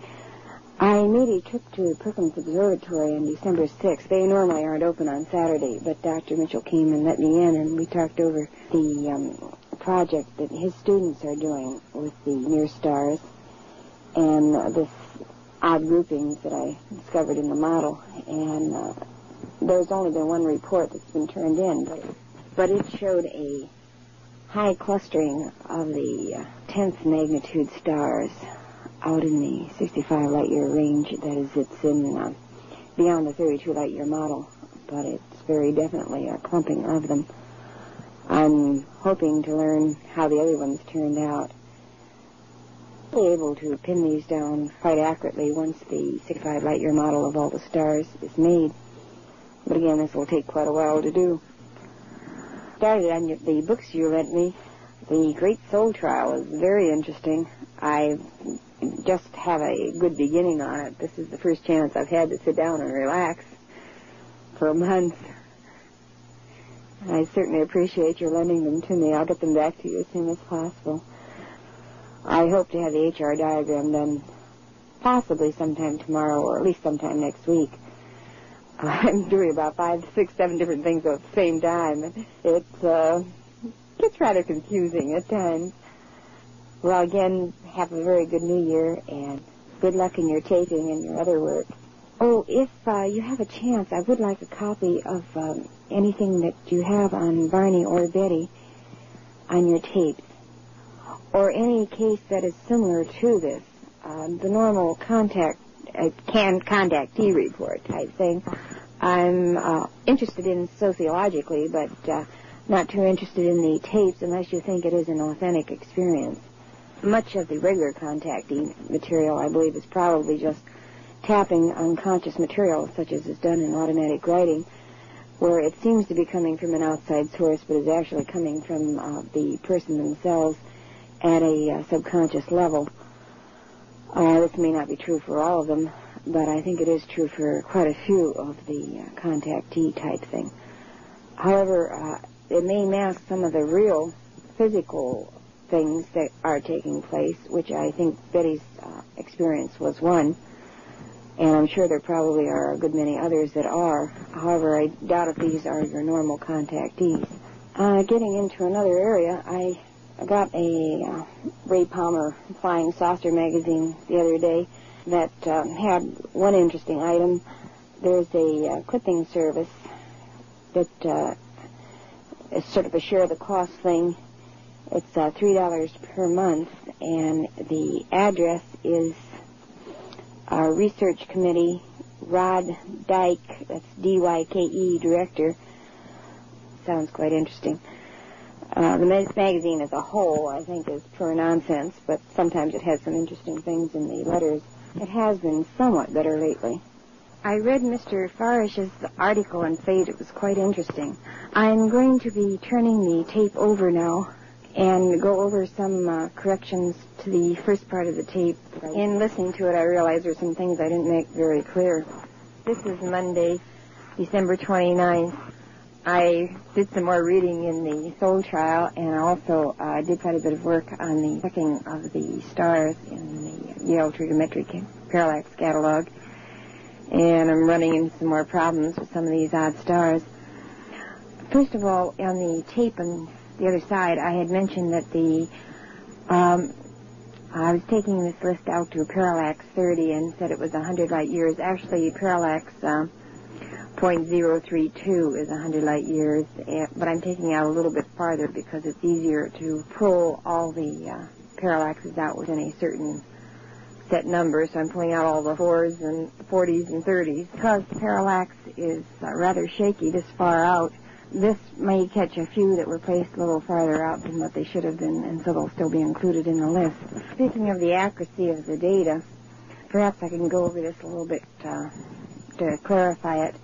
I made a trip to Perkins Observatory on December sixth. They normally aren't open on Saturday, but Doctor Mitchell came and let me in, and we talked over the um, project that his students are doing with the near stars and uh, this odd groupings that I discovered in the model. And uh, there's only been one report that's been turned in, but, but it showed a high clustering of the uh, tenth magnitude stars out in the sixty-five light-year range. That is, it's in uh, beyond the thirty-two light-year model, but it's very definitely a clumping of them. I'm hoping to learn how the other ones turned out. I'll be able to pin these down quite accurately once the sixty-five light-year model of all the stars is made. But again, this will take quite a while to do. Started on the books you lent me. The Great Soul Trial is very interesting. I just have a good beginning on it. This is the first chance I've had to sit down and relax for a month. I certainly appreciate your lending them to me. I'll get them back to you as soon as possible. I hope to have the H R diagram done possibly sometime tomorrow, or at least sometime next week. I'm doing about five, six, seven different things at the same time. It's, uh, gets rather confusing at times. Well, again, have a very good New Year, and good luck in your taping and your other work. Oh, if uh, you have a chance, I would like a copy of um, anything that you have on Barney or Betty on your tapes, or any case that is similar to this, uh, the normal contact, uh, canned contactee report type thing. I'm uh, interested in sociologically, but uh, not too interested in the tapes unless you think it is an authentic experience. Much of the regular contactee material, I believe, is probably just tapping unconscious material, such as is done in automatic writing. where it seems to be coming from an outside source, but is actually coming from uh, the person themselves at a uh, subconscious level. Uh, this may not be true for all of them, but I think it is true for quite a few of the uh, contactee type thing. However, uh, it may mask some of the real physical things that are taking place, which I think Betty's uh, experience was one, and I'm sure there probably are a good many others that are. However, I doubt if these are your normal contactees. Uh, getting into another area, I got a uh, Ray Palmer Flying Saucer magazine the other day that uh, had one interesting item. There's a uh, clipping service that uh, is sort of a share of the cost thing. It's uh, three dollars per month, and the address is our Research Committee, Rod Dyke, that's D Y K E, Director. Sounds quite interesting. Uh, the magazine as a whole, I think, is pure nonsense, but sometimes it has some interesting things in the letters. It has been somewhat better lately. I read Mister Farish's article on fate. It was quite interesting. I'm going to be turning the tape over now and go over some uh, corrections to the first part of the tape. In listening to it, I realized there were some things I didn't make very clear. This is Monday, December twenty-ninth. I did some more reading in the Soul Trial, and also uh, did quite a bit of work on the checking of the stars in the Yale Trigonometric Parallax Catalog. And I'm running into some more problems with some of these odd stars. First of all, on the tape on the other side, I had mentioned that the um, I was taking this list out to parallax thirty and said it was one hundred light years. Actually, parallax uh, zero point zero three two is one hundred light years, but I'm taking out a little bit farther because it's easier to pull all the uh, parallaxes out within a certain set number. So I'm pulling out all the fours and forties and thirties. Because parallax is uh, rather shaky this far out, this may catch a few that were placed a little farther out than what they should have been, and so they'll still be included in the list. Speaking of the accuracy of the data, perhaps I can go over this a little bit uh, to clarify it.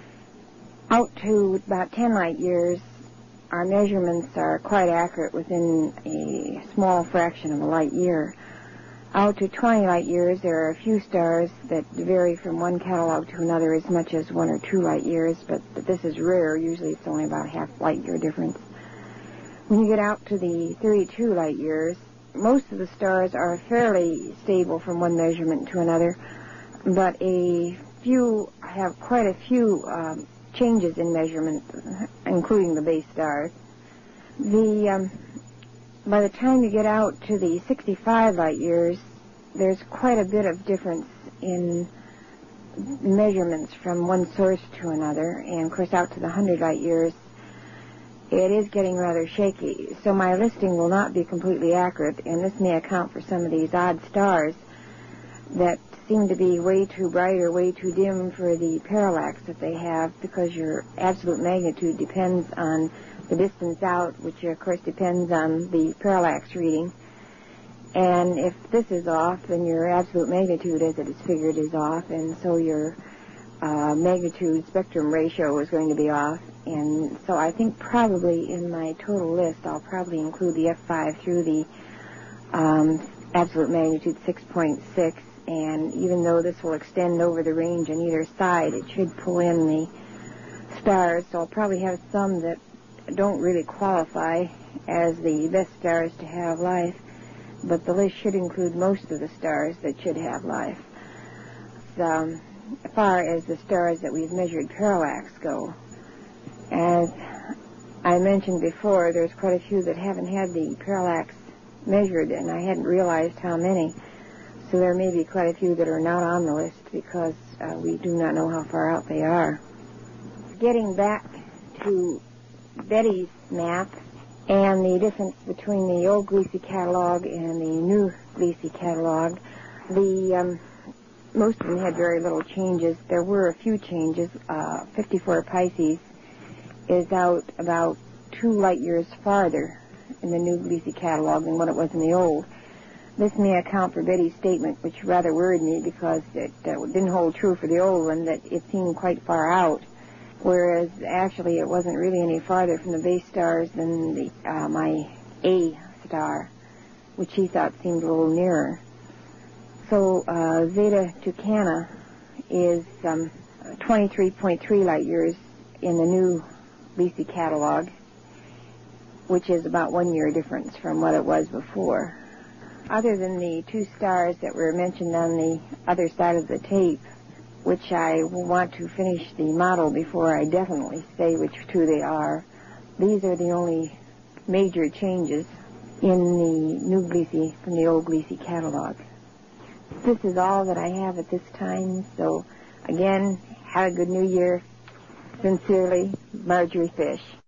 Out to about ten light years, our measurements are quite accurate within a small fraction of a light year. Out to twenty light years, there are a few stars that vary from one catalog to another as much as one or two light years, but this is rare. Usually it's only about a half light year difference. When you get out to the thirty-two light years, most of the stars are fairly stable from one measurement to another, but a few have quite a few um, changes in measurement, including the base stars. The um, By the time you get out to the sixty-five light years, there's quite a bit of difference in measurements from one source to another, and of course out to the one hundred light years, it is getting rather shaky. So my listing will not be completely accurate, and this may account for some of these odd stars that seem to be way too bright or way too dim for the parallax that they have, because your absolute magnitude depends on the distance out, which of course depends on the parallax reading. And if this is off, then your absolute magnitude as it is figured is off, and so your uh, magnitude spectrum ratio is going to be off. And so I think probably in my total list I'll probably include the F five through the um, absolute magnitude six point six, and even though this will extend over the range on either side, it should pull in the stars, so I'll probably have some that don't really qualify as the best stars to have life, but the list should include most of the stars that should have life. Um, as far as the stars that we've measured parallax go, as I mentioned before, there's quite a few that haven't had the parallax measured, and I hadn't realized how many, so there may be quite a few that are not on the list because uh, we do not know how far out they are. Getting back to Betty's map and the difference between the old Gliese catalog and the new Gliese catalog, the um, most of them had very little changes. There were a few changes. Uh, fifty-four Pisces is out about two light years farther in the new Gliese catalog than what it was in the old. This may account for Betty's statement, which rather worried me because it uh, didn't hold true for the old one, that it seemed quite far out. whereas actually it wasn't really any farther from the base stars than the, uh, my A star, which he thought seemed a little nearer. So uh, Zeta Tucana is um, twenty-three point three light years in the new Gliese catalog, which is about one year difference from what it was before. Other than the two stars that were mentioned on the other side of the tape, which I want to finish the model before I definitely say which two they are, these are the only major changes in the new Gliese from the old Gliese catalog. This is all that I have at this time, so again, have a good new year. Sincerely, Marjorie Fish.